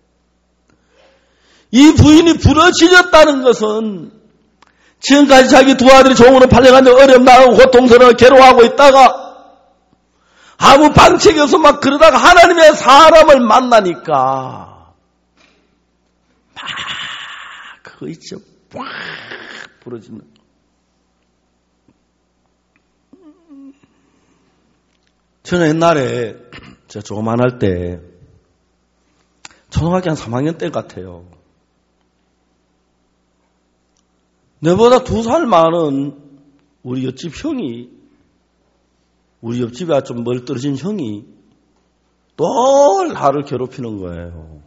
이 부인이 부러지졌다는 것은 지금까지 자기 두 아들이 종으로 팔려가는데 어려움 당하고 고통스러워 괴로워하고 있다가 아무 방책이 없어 막 그러다가 하나님의 사람을 만나니까 막 그거 있죠. 막 부러지는. 저는 옛날에 제가 조그만할 때 초등학교 한 삼 학년 때 같아요. 내보다 두 살 많은 우리 옆집 형이 우리 옆집에 좀 멀떨어진 형이 늘 나를 괴롭히는 거예요.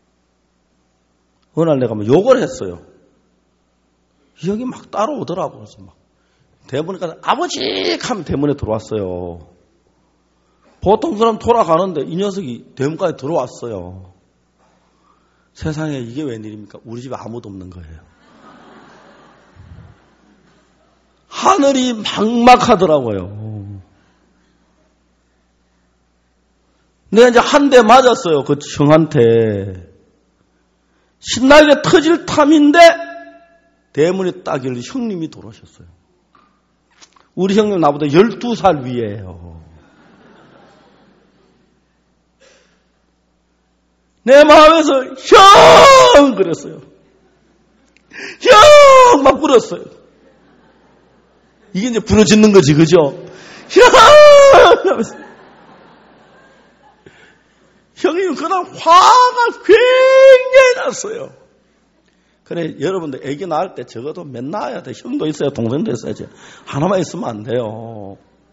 어느 날 내가 막 욕을 했어요. 이 형이 막 따라오더라고. 그래서 막 대문에까지 아버지 하면 대문에 들어왔어요. 보통 사람 돌아가는데 이 녀석이 대문까지 들어왔어요. 세상에 이게 웬일입니까? 우리 집에 아무도 없는 거예요. 하늘이 막막하더라고요. 내가 이제 한 대 맞았어요. 그 형한테. 신나게 터질 탐인데 대문에 딱 열리 형님이 돌아오셨어요. 우리 형님 나보다 열두 살 위에요. 내 마음에서 형! 그랬어요. 형! 막 불었어요. 이게 이제 부러지는 거지, 그죠? 형! 형님 그날 화가 굉장히 났어요. 그래 여러분들 애기 낳을 때 적어도 몇 낳아야 돼. 형도 있어야 동생도 있어야지. 하나만 있으면 안 돼요.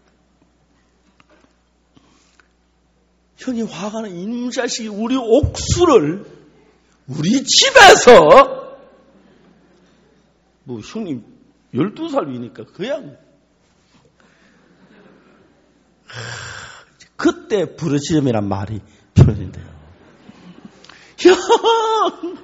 형이 화가 나 이놈 자식이 우리 옥수를 우리 집에서 뭐 형님 열두 살 위니까 그냥 그때 부르짖음이란 말이 표현이 돼요. 형!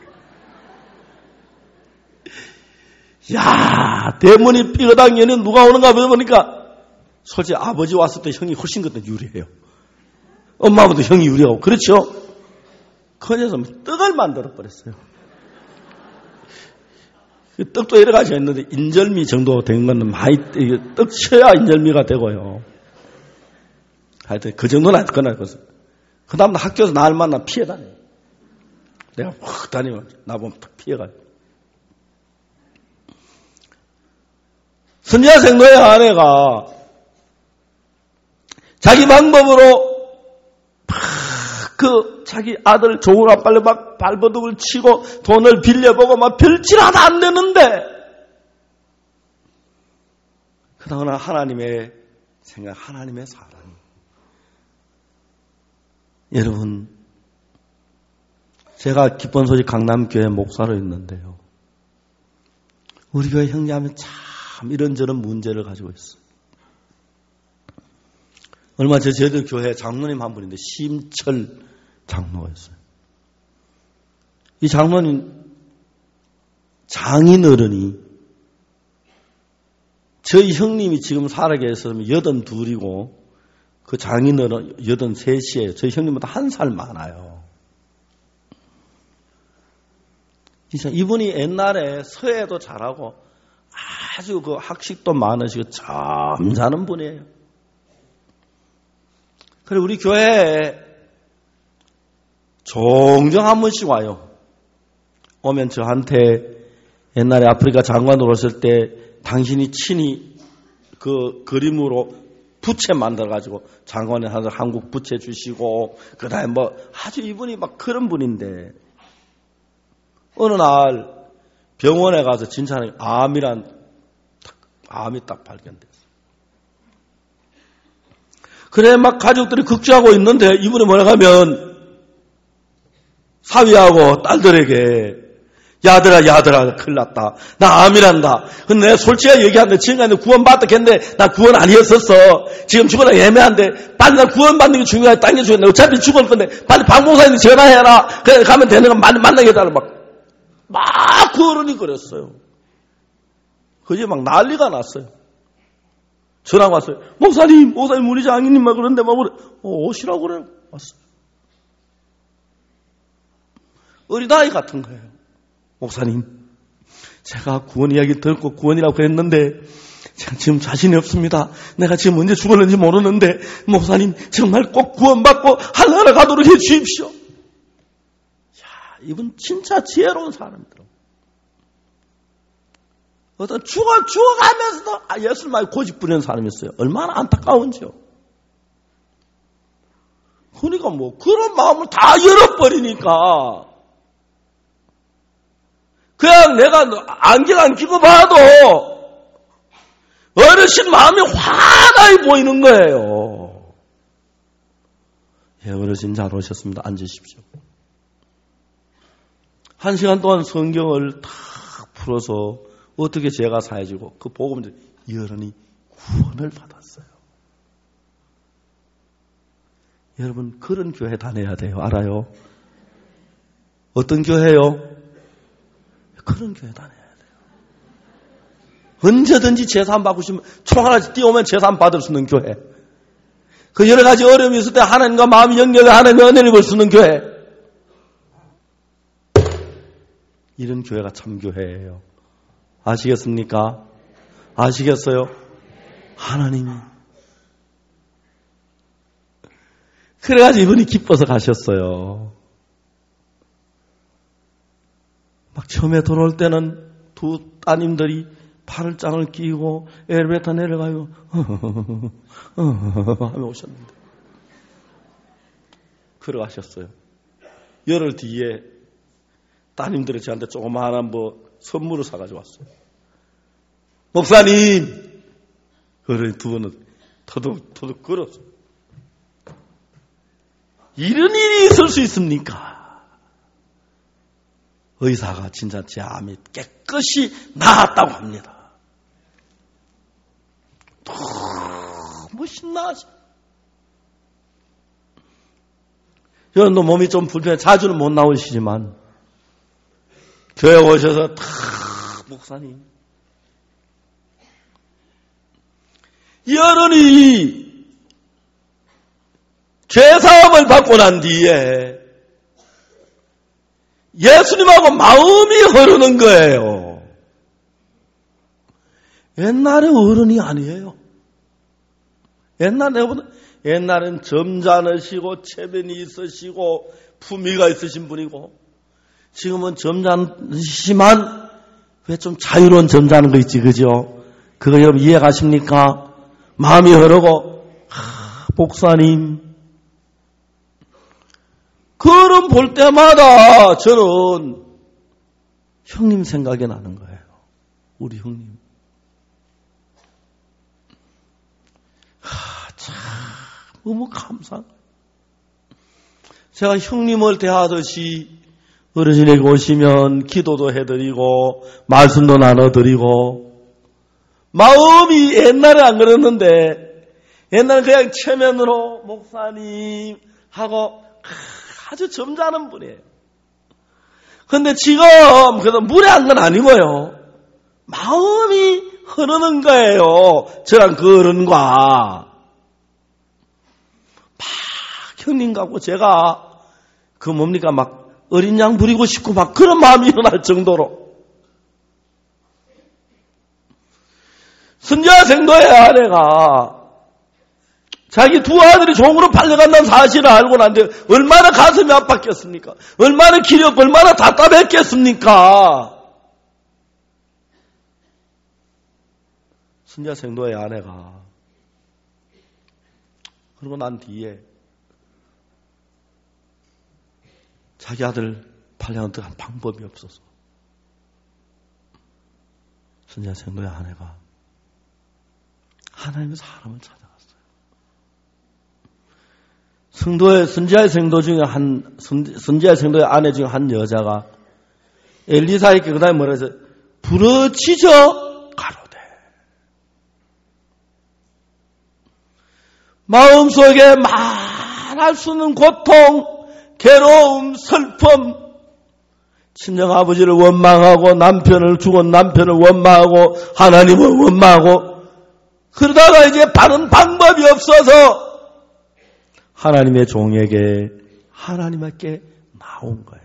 야, 대문이 삐거당기는 누가 오는가 보니까 솔직히 아버지 왔을 때 형이 훨씬 그때 유리해요. 엄마보다 형이 유리하고 그렇죠? 그 녀석은 떡을 만들어 버렸어요. 떡도 여러 가지가 있는데 인절미 정도 된 건 많이 떡 쳐야 인절미가 되고요. 하여튼 그 정도는 안 끝났거든. 그 다음 학교에서 날 만나 피해 다녀. 내가 확 다니면 나보면 피해가요. 선지자생 너의 아내가 자기 방법으로 그 자기 아들 좋은 아빠를 막 발버둥을 치고 돈을 빌려보고 막 별짓 하나 안 되는데 그러나 하나님의 생각, 하나님의 사랑. 여러분, 제가 기쁜 소식 강남교회 목사로 있는데요. 우리 교회 형제하면 참 이런저런 문제를 가지고 있어요. 얼마 전에 저희들 교회 장로님 한 분인데 심철 장로였어요. 이 장로님 장인 어른이 저희 형님이 지금 살아계셨으면 여든 둘이고 그 장인 어른 여든 셋이에요. 저희 형님보다 한 살 많아요. 진짜 이분이 옛날에 서예도 잘하고 아주 그 학식도 많으시고 점잖은 분이에요. 그래 우리 교회에 종종 한 번씩 와요. 오면 저한테 옛날에 아프리카 장관으로 오실 때 당신이 친히 그 그림으로 부채 만들어가지고 장관에 가서 한국 부채 주시고 그 다음에 뭐 아주 이분이 막 그런 분인데 어느 날 병원에 가서 진찰하니까 암이란 암이 딱 발견됐어요. 그래 막 가족들이 걱정하고 있는데 이분이 뭐라 하면 사위하고 딸들에게 야들아 야들아 큰일 났다. 나 암이란다. 근데 내가 솔직하게 얘기하는데 지금까지 구원 받다 했는데 나 구원 아니었었어. 지금 죽어라 애매한데 빨리 난 구원 받는 게 중요해. 딴 게 중요해. 어차피 죽을 건데 빨리 박목사님 전화해라. 그래 가면 되는 건 만나게 해달라. 막, 막 그 어른이 그랬어요. 그게 막 난리가 났어요. 전화가 왔어요. 목사님, 목사님 우리 장인님 막 그런데 막 그래. 어, 오시라고 그래. 왔어요. 어린아이 같은 거예요. 목사님, 제가 구원 이야기 듣고 구원이라고 했는데 제가 지금 자신이 없습니다. 내가 지금 언제 죽었는지 모르는데 목사님 정말 꼭 구원받고 하늘나라 가도록 해 주십시오. 야, 이분 진짜 지혜로운 사람들. 어떤 죽어 죽어가면서도 아, 예수를 많이 고집 부리는 사람이었어요. 얼마나 안타까운지요. 그러니까 뭐 그런 마음을 다 열어버리니까. 그냥 내가 안경 안 끼고 봐도 어르신 마음이 환하게 보이는 거예요. 예, 어르신 잘 오셨습니다. 앉으십시오. 한 시간 동안 성경을 탁 풀어서 어떻게 죄가 사해지고 그 복음을 이 어른이 구원을 받았어요. 여러분 그런 교회 다녀야 돼요. 알아요? 어떤 교회요? 그런 교회 다녀야 돼요. 언제든지 재산 받고 싶으면 총 하나씩 띄우면 재산 받을 수 있는 교회. 그 여러 가지 어려움이 있을 때 하나님과 마음이 연결해 하나님의 은혜를 볼 수 있는 교회. 이런 교회가 참 교회예요. 아시겠습니까? 아시겠어요? 하나님이. 그래가지고 이분이 기뻐서 가셨어요. 막 처음에 돌아올 때는 두 따님들이 팔짱을 끼고 엘리베이터 내려가요. 하며 오셨는데 걸어가셨어요. 열흘 뒤에 따님들이 저한테 조그마한 뭐 선물을 사가지고 왔어요. 목사님! 그러니 두 분은 터득터득 걸었어요. 이런 일이 있을 수 있습니까? 의사가 진짜 제 암이 깨끗이 나았다고 합니다. 너무 신나하죠. 여러분도 몸이 좀 불편해 자주는 못 나오시지만 교회 오셔서 다 목사님 여론이 죄사함을 받고 난 뒤에 예수님하고 마음이 흐르는 거예요. 옛날에 어른이 아니에요. 옛날 내가 보다 옛날엔 점잖으시고 체면이 있으시고 품위가 있으신 분이고 지금은 점잖으시지만 왜 좀 자유로운 점잖은 거 있지, 그죠? 그거 여러분 이해 가십니까? 마음이 흐르고 하, 목사님 그런 볼 때마다 저는 형님 생각이 나는 거예요. 우리 형님. 하, 참 너무 감사한 거예요. 제가 형님을 대하듯이 어르신에게 오시면 기도도 해드리고 말씀도 나눠드리고 마음이 옛날에 안 그랬는데 옛날에 그냥 체면으로 목사님 하고 아주 점잖은 분이에요. 그런데 지금 그래도 무례한 건 아니고요. 마음이 흐르는 거예요. 저랑 그 어른과 막 형님 같고 제가 그 뭡니까 막 어린 양 부리고 싶고 막 그런 마음이 일어날 정도로 선지자 생도의 아내가 자기 두 아들이 종으로 팔려간다는 사실을 알고 난데 얼마나 가슴이 아팠겠습니까? 얼마나 기력, 얼마나 답답했겠습니까? 선지자 생도의 아내가 그러고 난 뒤에 자기 아들 팔려간 방법이 없어서 선지자 생도의 아내가 하나님의 사람을 찾아갔어요. 성도의, 선지자의 생도 중에 한, 선지자의 생도의 아내 중에 한 여자가 엘리사에게 그 다음에 뭐라 해서 부러지져 가로되. 마음속에 말할 수 없는 고통, 괴로움, 슬픔, 친정아버지를 원망하고 남편을 죽은 남편을 원망하고 하나님을 원망하고 그러다가 이제 바른 방법이 없어서 하나님의 종에게 하나님께 나온 거예요.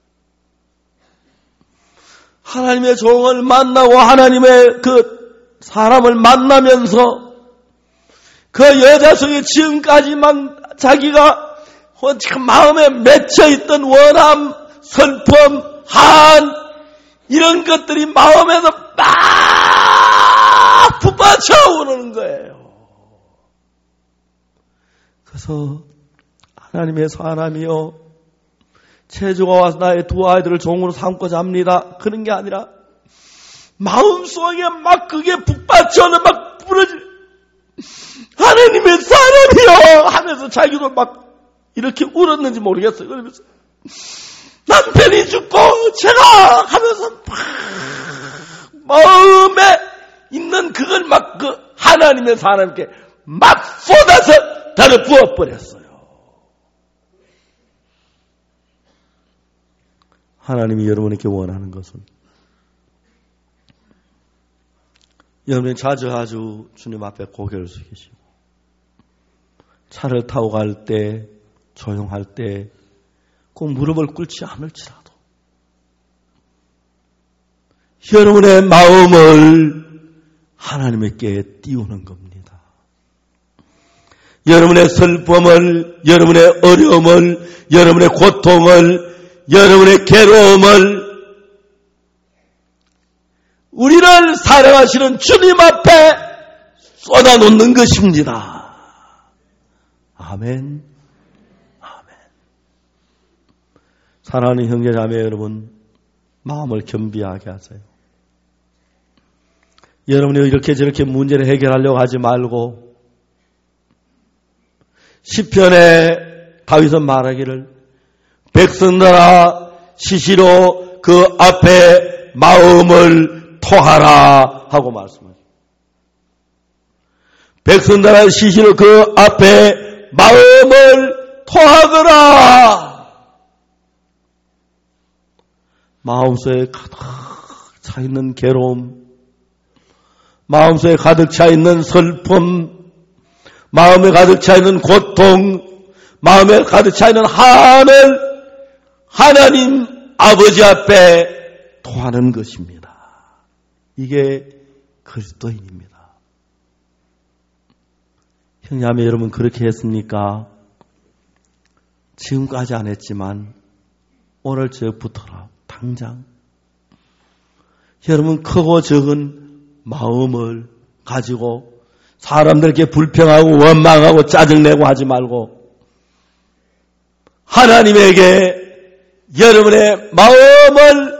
하나님의 종을 만나고 하나님의 그 사람을 만나면서 그 여자 속에 지금까지만 자기가 마음에 맺혀있던 원함, 슬픔, 한 이런 것들이 마음에서 막 북받쳐 오르는 거예요. 그래서 하나님의 사람이요 체주가 와서 나의 두 아이들을 종으로 삼고자 합니다. 그런 게 아니라 마음속에 막 그게 북받쳐는 막 부러질 하나님의 사람이요 하면서 자기도 막 이렇게 울었는지 모르겠어요. 그러면서 남편이 죽고 제가 하면서 막 마음에 있는 그걸 막 그 하나님의 사람께 막 쏟아서 달에 부어버렸어요. 하나님이 여러분에게 원하는 것은 여러분이 자주 자주 주님 앞에 고개를 숙이시고 차를 타고 갈 때 조용할 때 꼭 무릎을 꿇지 않을지라도 여러분의 마음을 하나님께 띄우는 겁니다. 여러분의 슬픔을, 여러분의 어려움을, 여러분의 고통을, 여러분의 괴로움을 우리를 사랑하시는 주님 앞에 쏟아놓는 것입니다. 아멘. 아멘. 사랑하는 형제자매 여러분, 마음을 겸비하게 하세요. 여러분이 이렇게 저렇게 문제를 해결하려고 하지 말고 시편에 다윗은 말하기를 백성들아 시시로 그 앞에 마음을 토하라 하고 말씀하십니다. 백성들아 시시로 그 앞에 마음을 토하거라. 마음속에 가득 차 있는 괴로움, 마음속에 가득 차 있는 슬픔, 마음에 가득 차 있는 고통, 마음에 가득 차 있는 한을 하나님 아버지 앞에 토하는 것입니다. 이게 그리스도인입니다. 형제자매 여러분, 그렇게 했습니까? 지금까지 안 했지만 오늘 저부터라 당장 여러분 크고 적은 마음을 가지고 사람들에게 불평하고 원망하고 짜증내고 하지 말고 하나님에게 여러분의 마음을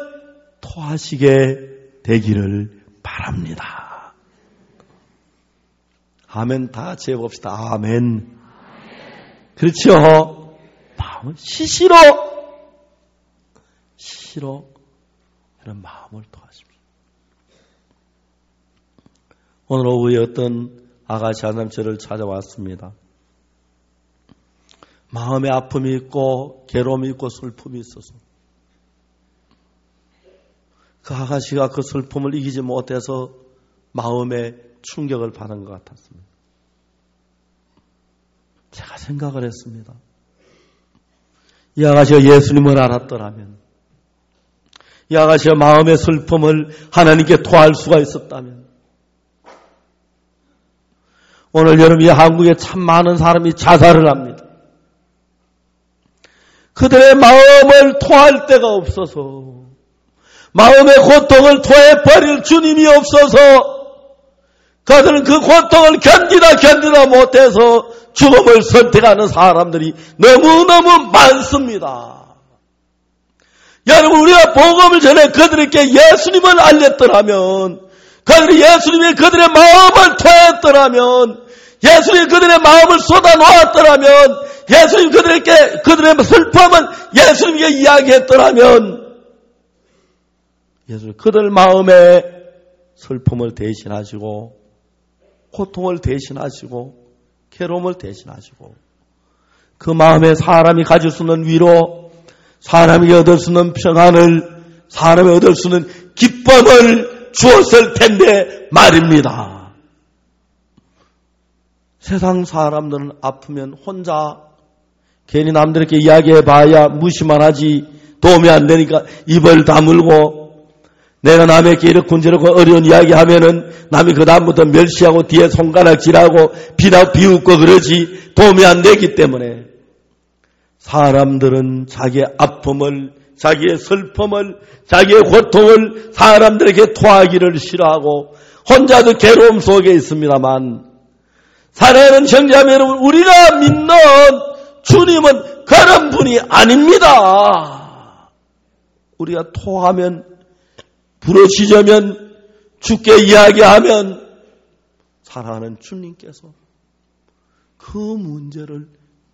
토하시게 되기를 바랍니다. 아멘. 다 같이 해봅시다. 아멘. 그렇죠? 마음을 시시로 시시로 이런 마음을 토하십시오. 오늘 오후에 어떤 아가씨 한 사람 저를 찾아왔습니다. 마음에 아픔이 있고 괴로움이 있고 슬픔이 있어서 그 아가씨가 그 슬픔을 이기지 못해서 마음에 충격을 받은 것 같았습니다. 제가 생각을 했습니다. 이 아가씨가 예수님을 알았더라면, 이 아가씨가 마음의 슬픔을 하나님께 토할 수가 있었다면, 오늘 여러분 이 한국에 참 많은 사람이 자살을 합니다. 그들의 마음을 토할 데가 없어서, 마음의 고통을 토해버릴 주님이 없어서 그들은 그 고통을 견디다 견디다 못해서 죽음을 선택하는 사람들이 너무너무 많습니다. 여러분, 우리가 복음을 전해 그들에게 예수님을 알렸더라면, 그들이 예수님이 그들의 마음을 토했더라면, 예수님이 그들의 마음을 쏟아놓았더라면, 예수님 그들에게 그들의 슬픔을 예수님께 이야기했더라면, 예수님 그들 마음에 슬픔을 대신하시고 고통을 대신하시고 괴로움을 대신하시고 그 마음에 사람이 가질 수 있는 위로, 사람이 얻을 수 있는 평안을, 사람이 얻을 수 있는 기쁨을 주었을 텐데 말입니다. 세상 사람들은 아프면 혼자 괜히 남들에게 이야기해봐야 무시만 하지 도움이 안 되니까 입을 다물고, 내가 남에게 이렇게 저렇게 어려운 이야기하면은 남이 그 다음부터 멸시하고 뒤에 손가락질하고 비나 비웃고 그러지 도움이 안 되기 때문에 사람들은 자기의 아픔을, 자기의 슬픔을, 자기의 고통을 사람들에게 토하기를 싫어하고 혼자도 괴로움 속에 있습니다만, 사랑하는 형제자매 여러분, 우리가 믿는 주님은 그런 분이 아닙니다. 우리가 토하면, 부러지자면, 죽게 이야기하면 사랑하는 주님께서 그 문제를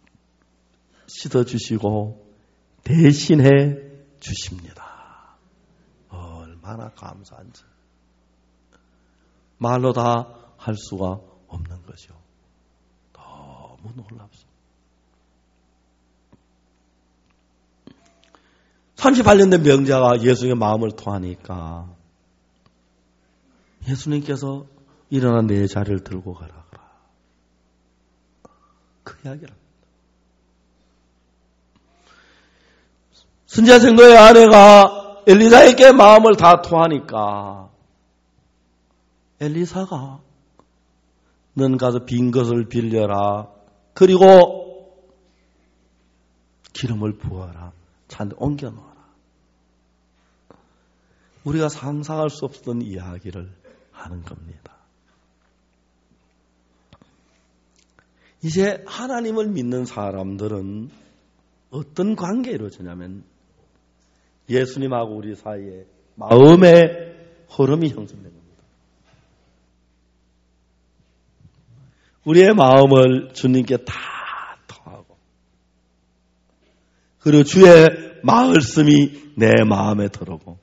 씻어주시고 대신해 주십니다. 얼마나 감사한지 말로 다 할 수가 없는 거죠. 너무 놀랍습니다. 삼십팔 년 된 병자가 예수님의 마음을 토하니까 예수님께서 일어나 내 자리를 들고 가라. 그 이야기를 합니다. 선지자 성도의 아내가 엘리사에게 마음을 다 토하니까 엘리사가 넌 가서 빈 것을 빌려라. 그리고 기름을 부어라. 잔에 옮겨 놓아라. 우리가 상상할 수 없었던 이야기를 하는 겁니다. 이제 하나님을 믿는 사람들은 어떤 관계가 이루어지냐면 예수님하고 우리 사이에 마음의 흐름이 형성됩니다. 우리의 마음을 주님께 다 통하고 그리고 주의 말씀이 내 마음에 들어오고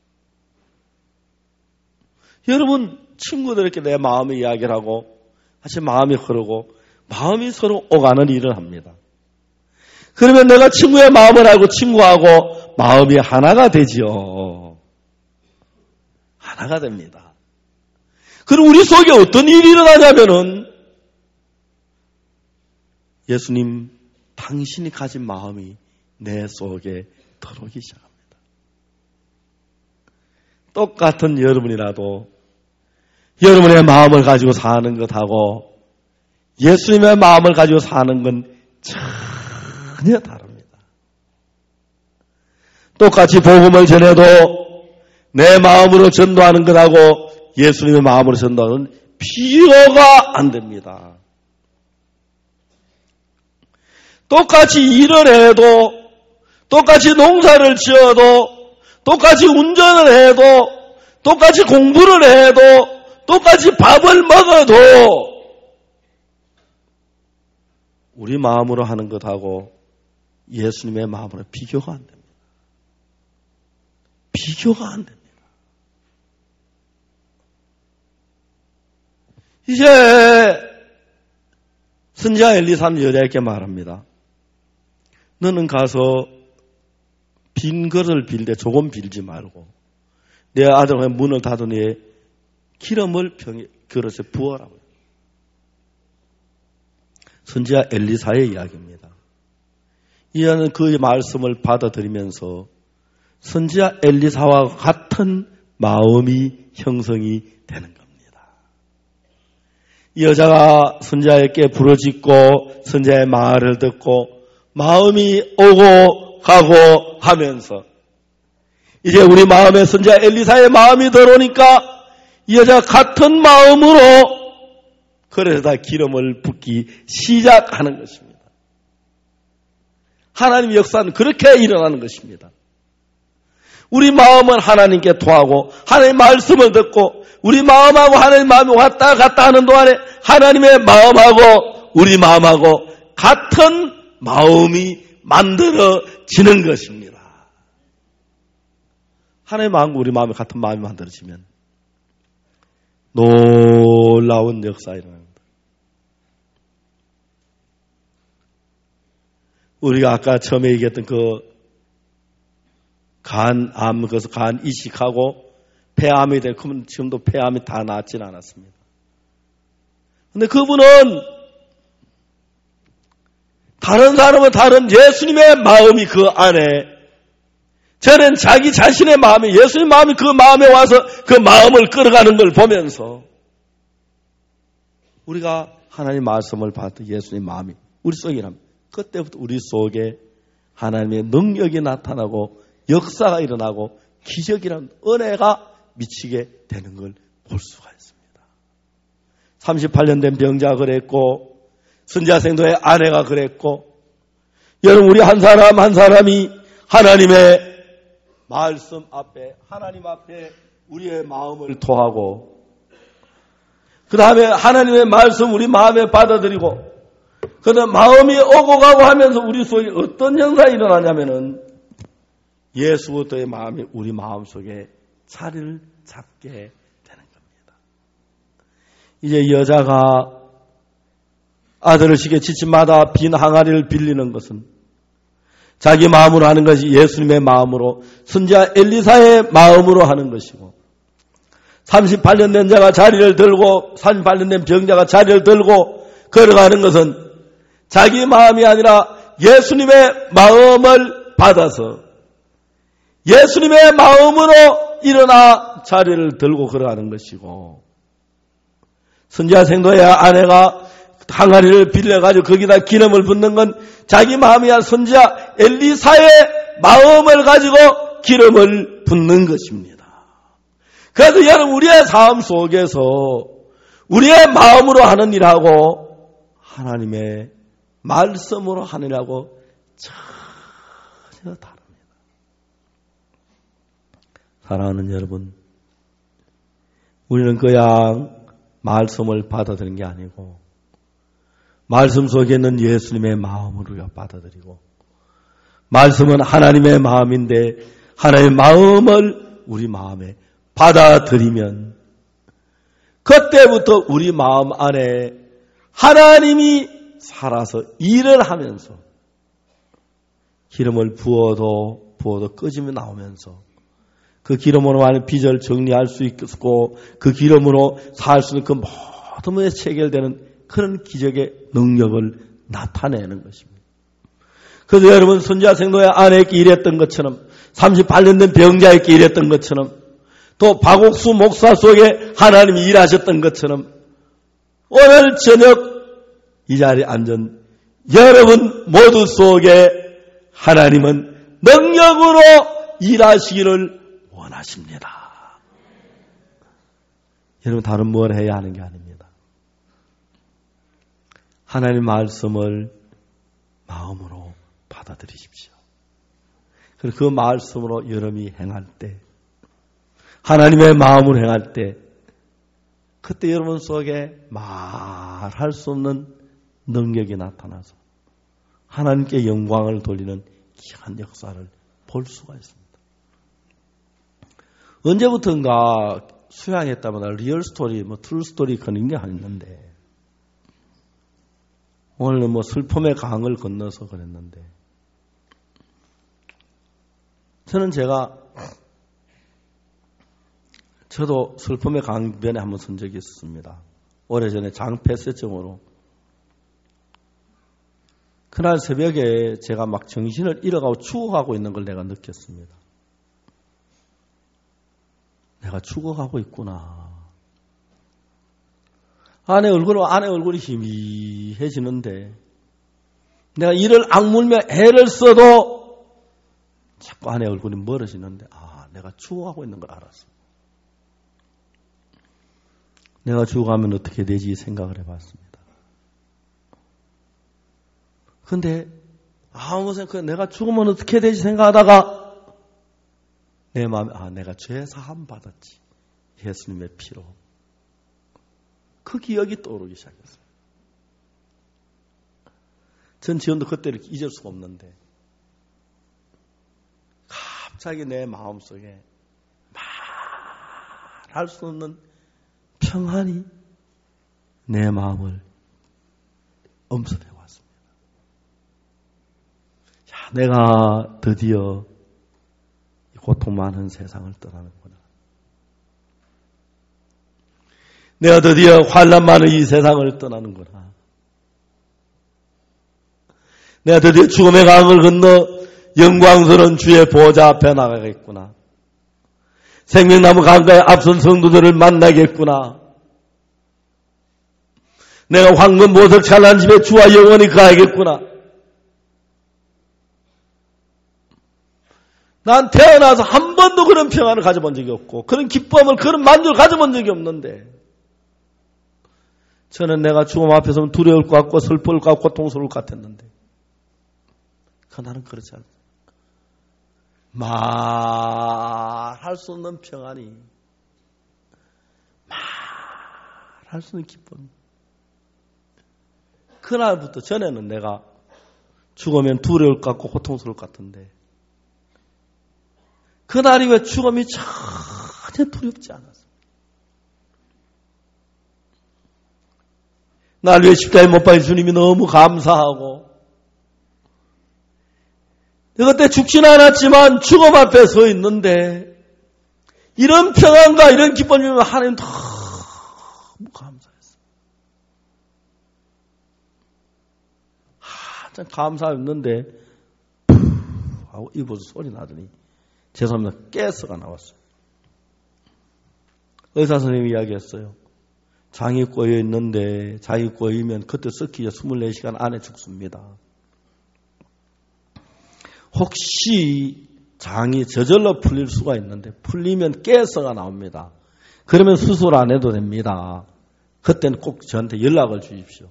여러분 친구들에게 내 마음의 이야기를 하고 같이 마음이 흐르고 마음이 서로 오가는 일을 합니다. 그러면 내가 친구의 마음을 알고 친구하고 마음이 하나가 되지요. 하나가 됩니다. 그리고 우리 속에 어떤 일이 일어나냐면은 예수님 당신이 가진 마음이 내 속에 들어오기 시작합니다. 똑같은 여러분이라도 여러분의 마음을 가지고 사는 것하고 예수님의 마음을 가지고 사는 건 전혀 다릅니다. 똑같이 복음을 전해도 내 마음으로 전도하는 것하고 예수님의 마음으로 전도하는 비교가 안 됩니다. 똑같이 일을 해도 똑같이 농사를 지어도 똑같이 운전을 해도 똑같이 공부를 해도 똑같이 밥을 먹어도 우리 마음으로 하는 것하고 예수님의 마음으로 비교가 안 됩니다. 비교가 안 됩니다. 이제 선지자 엘리사는 여자에게 말합니다. 너는 가서 빈 그릇을 빌되 조금 빌지 말고 내 아들의 문을 닫으니 기름을 병에 그릇에 부어라고요. 선지자 엘리사의 이야기입니다. 이하는 그 말씀을 받아들이면서 선지자 엘리사와 같은 마음이 형성이 되는 겁니다. 이 여자가 선지자에게 부르짖고 선지자의 말을 듣고 마음이 오고 가고 하면서 이제 우리 마음에 선지자 엘리사의 마음이 들어오니까 이 여자가 같은 마음으로 그래서 기름을 붓기 시작하는 것입니다. 하나님의 역사는 그렇게 일어나는 것입니다. 우리 마음은 하나님께 토하고 하나님의 말씀을 듣고 우리 마음하고 하나님의 마음이 왔다 갔다 하는 동안에 하나님의 마음하고 우리 마음하고 같은 마음이 만들어지는 것입니다. 하나님의 마음과 우리 마음이 같은 마음이 만들어지면 놀라운 역사가 일어납니다. 우리가 아까 처음에 얘기했던 그 간암, 그래서 간 이식하고 폐암이 된, 그러면 지금도 폐암이 다 낫지는 않았습니다. 근데 그분은 다른 사람은 다른 예수님의 마음이 그 안에, 저는 자기 자신의 마음이, 예수님의 마음이 그 마음에 와서 그 마음을 끌어가는 걸 보면서 우리가 하나님의 말씀을 받을 예수님의 마음이 우리 속에 일어납니다. 그때부터 우리 속에 하나님의 능력이 나타나고 역사가 일어나고 기적이라는 은혜가 미치게 되는 걸 볼 수가 있습니다. 삼십팔 년 된 병자가 그랬고 선지자 생도의 아내가 그랬고 여러분 우리 한 사람 한 사람이 하나님의 말씀 앞에 하나님 앞에 우리의 마음을 토하고 그 다음에 하나님의 말씀 우리 마음에 받아들이고 그 다음 마음이 오고 가고 하면서 우리 속에 어떤 현상이 일어나냐면은 예수부터의 마음이 우리 마음 속에 자리를 잡게 되는 겁니다. 이제 여자가 아들을 시켜 지침마다 빈 항아리를 빌리는 것은 자기 마음으로 하는 것이 예수님의 마음으로 선지자 엘리사의 마음으로 하는 것이고 삼십팔 년 된 자가 자리를 들고 삼십팔 년 된 병자가 자리를 들고 걸어가는 것은 자기 마음이 아니라 예수님의 마음을 받아서 예수님의 마음으로 일어나 자리를 들고 걸어가는 것이고 선지자 생도의 아내가 항아리를 빌려가지고 거기다 기름을 붓는 건 자기 마음이 아니라 선지자 엘리사의 마음을 가지고 기름을 붓는 것입니다. 그래서 여러분 우리의 삶 속에서 우리의 마음으로 하는 일하고 하나님의 말씀으로 하는 일하고 전혀 다릅니다. 사랑하는 여러분, 우리는 그냥 말씀을 받아들이는 게 아니고 말씀 속에 있는 예수님의 마음을 우리가 받아들이고 말씀은 하나님의 마음인데 하나님의 마음을 우리 마음에 받아들이면 그때부터 우리 마음 안에 하나님이 살아서 일을 하면서 기름을 부어도 부어도 끄집어 나오면서 그 기름으로 만약 빚을 정리할 수 있고 그 기름으로 살 수 있는 그 모든 것에 체결되는 그런 기적의 능력을 나타내는 것입니다. 그래서 여러분 선지자 생도의 아내에게 일했던 것처럼 삼십팔 년 된 병자에게 일했던 것처럼 또 박옥수 목사 속에 하나님이 일하셨던 것처럼 오늘 저녁 이 자리에 앉은 여러분 모두 속에 하나님은 능력으로 일하시기를 원하십니다. 여러분 다른 뭘 해야 하는 게 아닙니다. 하나님 말씀을 마음으로 받아들이십시오. 그리고 그 말씀으로 여러분이 행할 때 하나님의 마음으로 행할 때 그때 여러분 속에 말할 수 없는 능력이 나타나서 하나님께 영광을 돌리는 귀한 역사를 볼 수가 있습니다. 언제부턴가 수양했다마다 리얼 스토리, 뭐 트루 스토리 그런 게 아닌데 오늘은 뭐 슬픔의 강을 건너서 그랬는데 저는 제가 저도 슬픔의 강변에 한번 선 적이 있었습니다. 오래전에 장폐쇄증으로 그날 새벽에 제가 막 정신을 잃어가고 죽어가고 있는 걸 내가 느꼈습니다. 내가 죽어가고 있구나. 아내 얼굴은 아내 얼굴이 희미해지는데 내가 이를 악물며 애를 써도 자꾸 아내 얼굴이 멀어지는데 아, 내가 죽어가고 있는 걸 알았어. 내가 죽어가면 어떻게 되지 생각을 해봤습니다. 근데 아무 생각, 내가 죽으면 어떻게 되지 생각하다가 내 마음에 아, 내가 죄 사함 받았지. 예수님의 피로. 그 기억이 떠오르기 시작했어요. 전 지금도 그때를 잊을 수가 없는데 갑자기 내 마음속에 말할 수 없는 평안이 내 마음을 엄습해 왔습니다. 야, 내가 드디어 고통 많은 세상을 떠나는구나. 내가 드디어 환난 많은 이 세상을 떠나는구나. 내가 드디어 죽음의 강을 건너 영광스러운 주의 보좌 앞에 나가겠구나. 생명나무 강가에 앞선 성도들을 만나겠구나. 내가 황금 보석 찬란 집에 주와 영원히 가야겠구나. 난 태어나서 한 번도 그런 평안을 가져본 적이 없고 그런 기쁨을 그런 만족을 가져본 적이 없는데 저는 내가 죽음 앞에 서면 두려울 것 같고 슬플 것 같고 고통스러울 것 같았는데 그 나는 그렇지 않다. 말할 수 없는 평안이 말할 수 없는 기쁨. 그날부터 전에는 내가 죽으면 두려울 것 같고 고통스러울 것 같은데 그날이 왜 죽음이 전혀 두렵지 않았어. 날 위해 십자가에 못 박힌 주님이 너무 감사하고 그때 죽지는 않았지만 죽음 앞에 서 있는데 이런 평안과 이런 기쁨이면 하나님 너무 감사했어. 한참 감사했는데 하고 입어서 소리 나더니 죄송합니다. 가스가 나왔어요. 의사 선생님이 이야기했어요. 장이 꼬여 있는데 장이 꼬이면 그때 썩기 이십사 시간 안에 죽습니다. 혹시 장이 저절로 풀릴 수가 있는데 풀리면 가스가 나옵니다. 그러면 수술 안 해도 됩니다. 그때는 꼭 저한테 연락을 주십시오.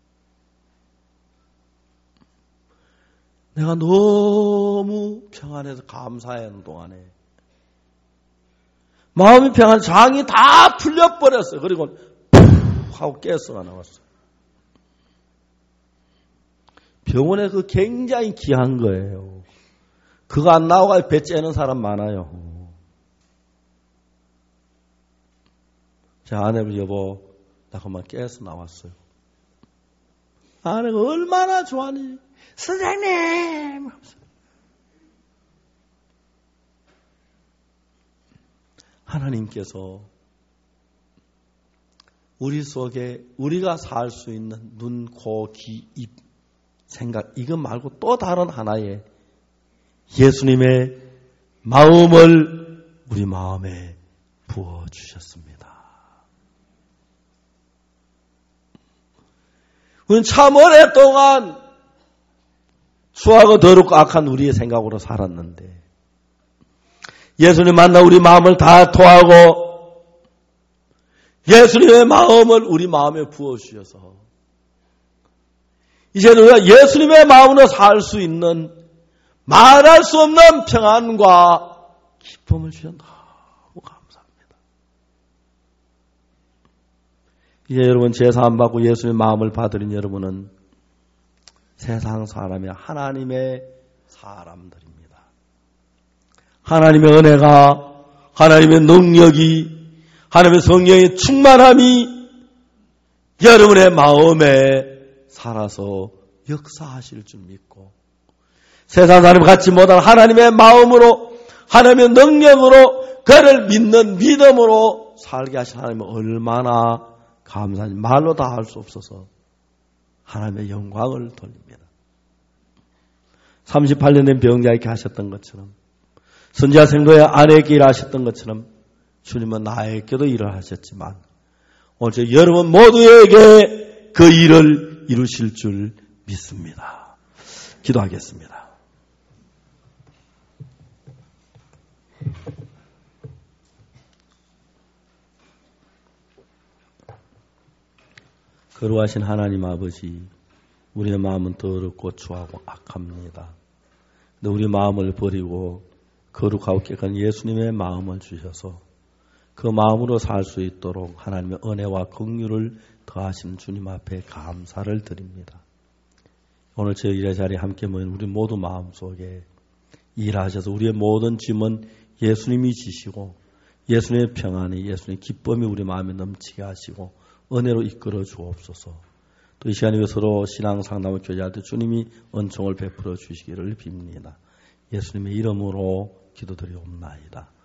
내가 너무 평안해서 감사하는 동안에 마음이 평안, 장이 다 풀려버렸어요. 그리고 푹 하고 가스가 나왔어요. 병원에 그 굉장히 귀한 거예요. 그거 안 나오고 배 째는 사람 많아요. 제 아내를 여보, 나 그만 깨서 나왔어요. 아내가 얼마나 좋아하니? 선생님! 하나님께서 우리 속에 우리가 살 수 있는 눈, 코, 귀, 입, 생각, 이것 말고 또 다른 하나의 예수님의 마음을 우리 마음에 부어주셨습니다. 우리는 참 오랫동안 추하고 더럽고 악한 우리의 생각으로 살았는데 예수님 만나 우리 마음을 다 토하고 예수님의 마음을 우리 마음에 부어주셔서 이제는 우리가 예수님의 마음으로 살 수 있는 말할 수 없는 평안과 기쁨을 주셔서 너무 감사합니다. 이제 여러분 제사 안 받고 예수님의 마음을 받으린 여러분은 세상 사람이 하나님의 사람들입니다. 하나님의 은혜가, 하나님의 능력이, 하나님의 성령의 충만함이 여러분의 마음에 살아서 역사하실 줄 믿고 세상 사람이 갖지 못한 하나님의 마음으로 하나님의 능력으로 그를 믿는 믿음으로 살게 하신 하나님은 얼마나 감사한지 말로 다 할 수 없어서 하나님의 영광을 돌립니다. 삼십팔 년 된 병자에게 하셨던 것처럼 선지자 생도의 아내에게 일하셨던 것처럼 주님은 나에게도 일을 하셨지만 오늘 여러분 모두에게 그 일을 이루실 줄 믿습니다. 기도하겠습니다. 거룩하신 하나님 아버지, 우리의 마음은 더럽고 추하고 악합니다. 근데 우리 마음을 버리고 거룩하고 깨끗한 예수님의 마음을 주셔서 그 마음으로 살 수 있도록 하나님의 은혜와 긍휼을 더하신 주님 앞에 감사를 드립니다. 오늘 저희 일의 자리에 함께 모인 우리 모두 마음속에 일하셔서 우리의 모든 짐은 예수님이 지시고 예수님의 평안이, 예수님의 기쁨이 우리 마음에 넘치게 하시고 은혜로 이끌어 주옵소서. 또 이 시간에 서로 신앙 상담을 교제할 때 주님이 은총을 베풀어 주시기를 빕니다. 예수님의 이름으로 기도드리옵나이다.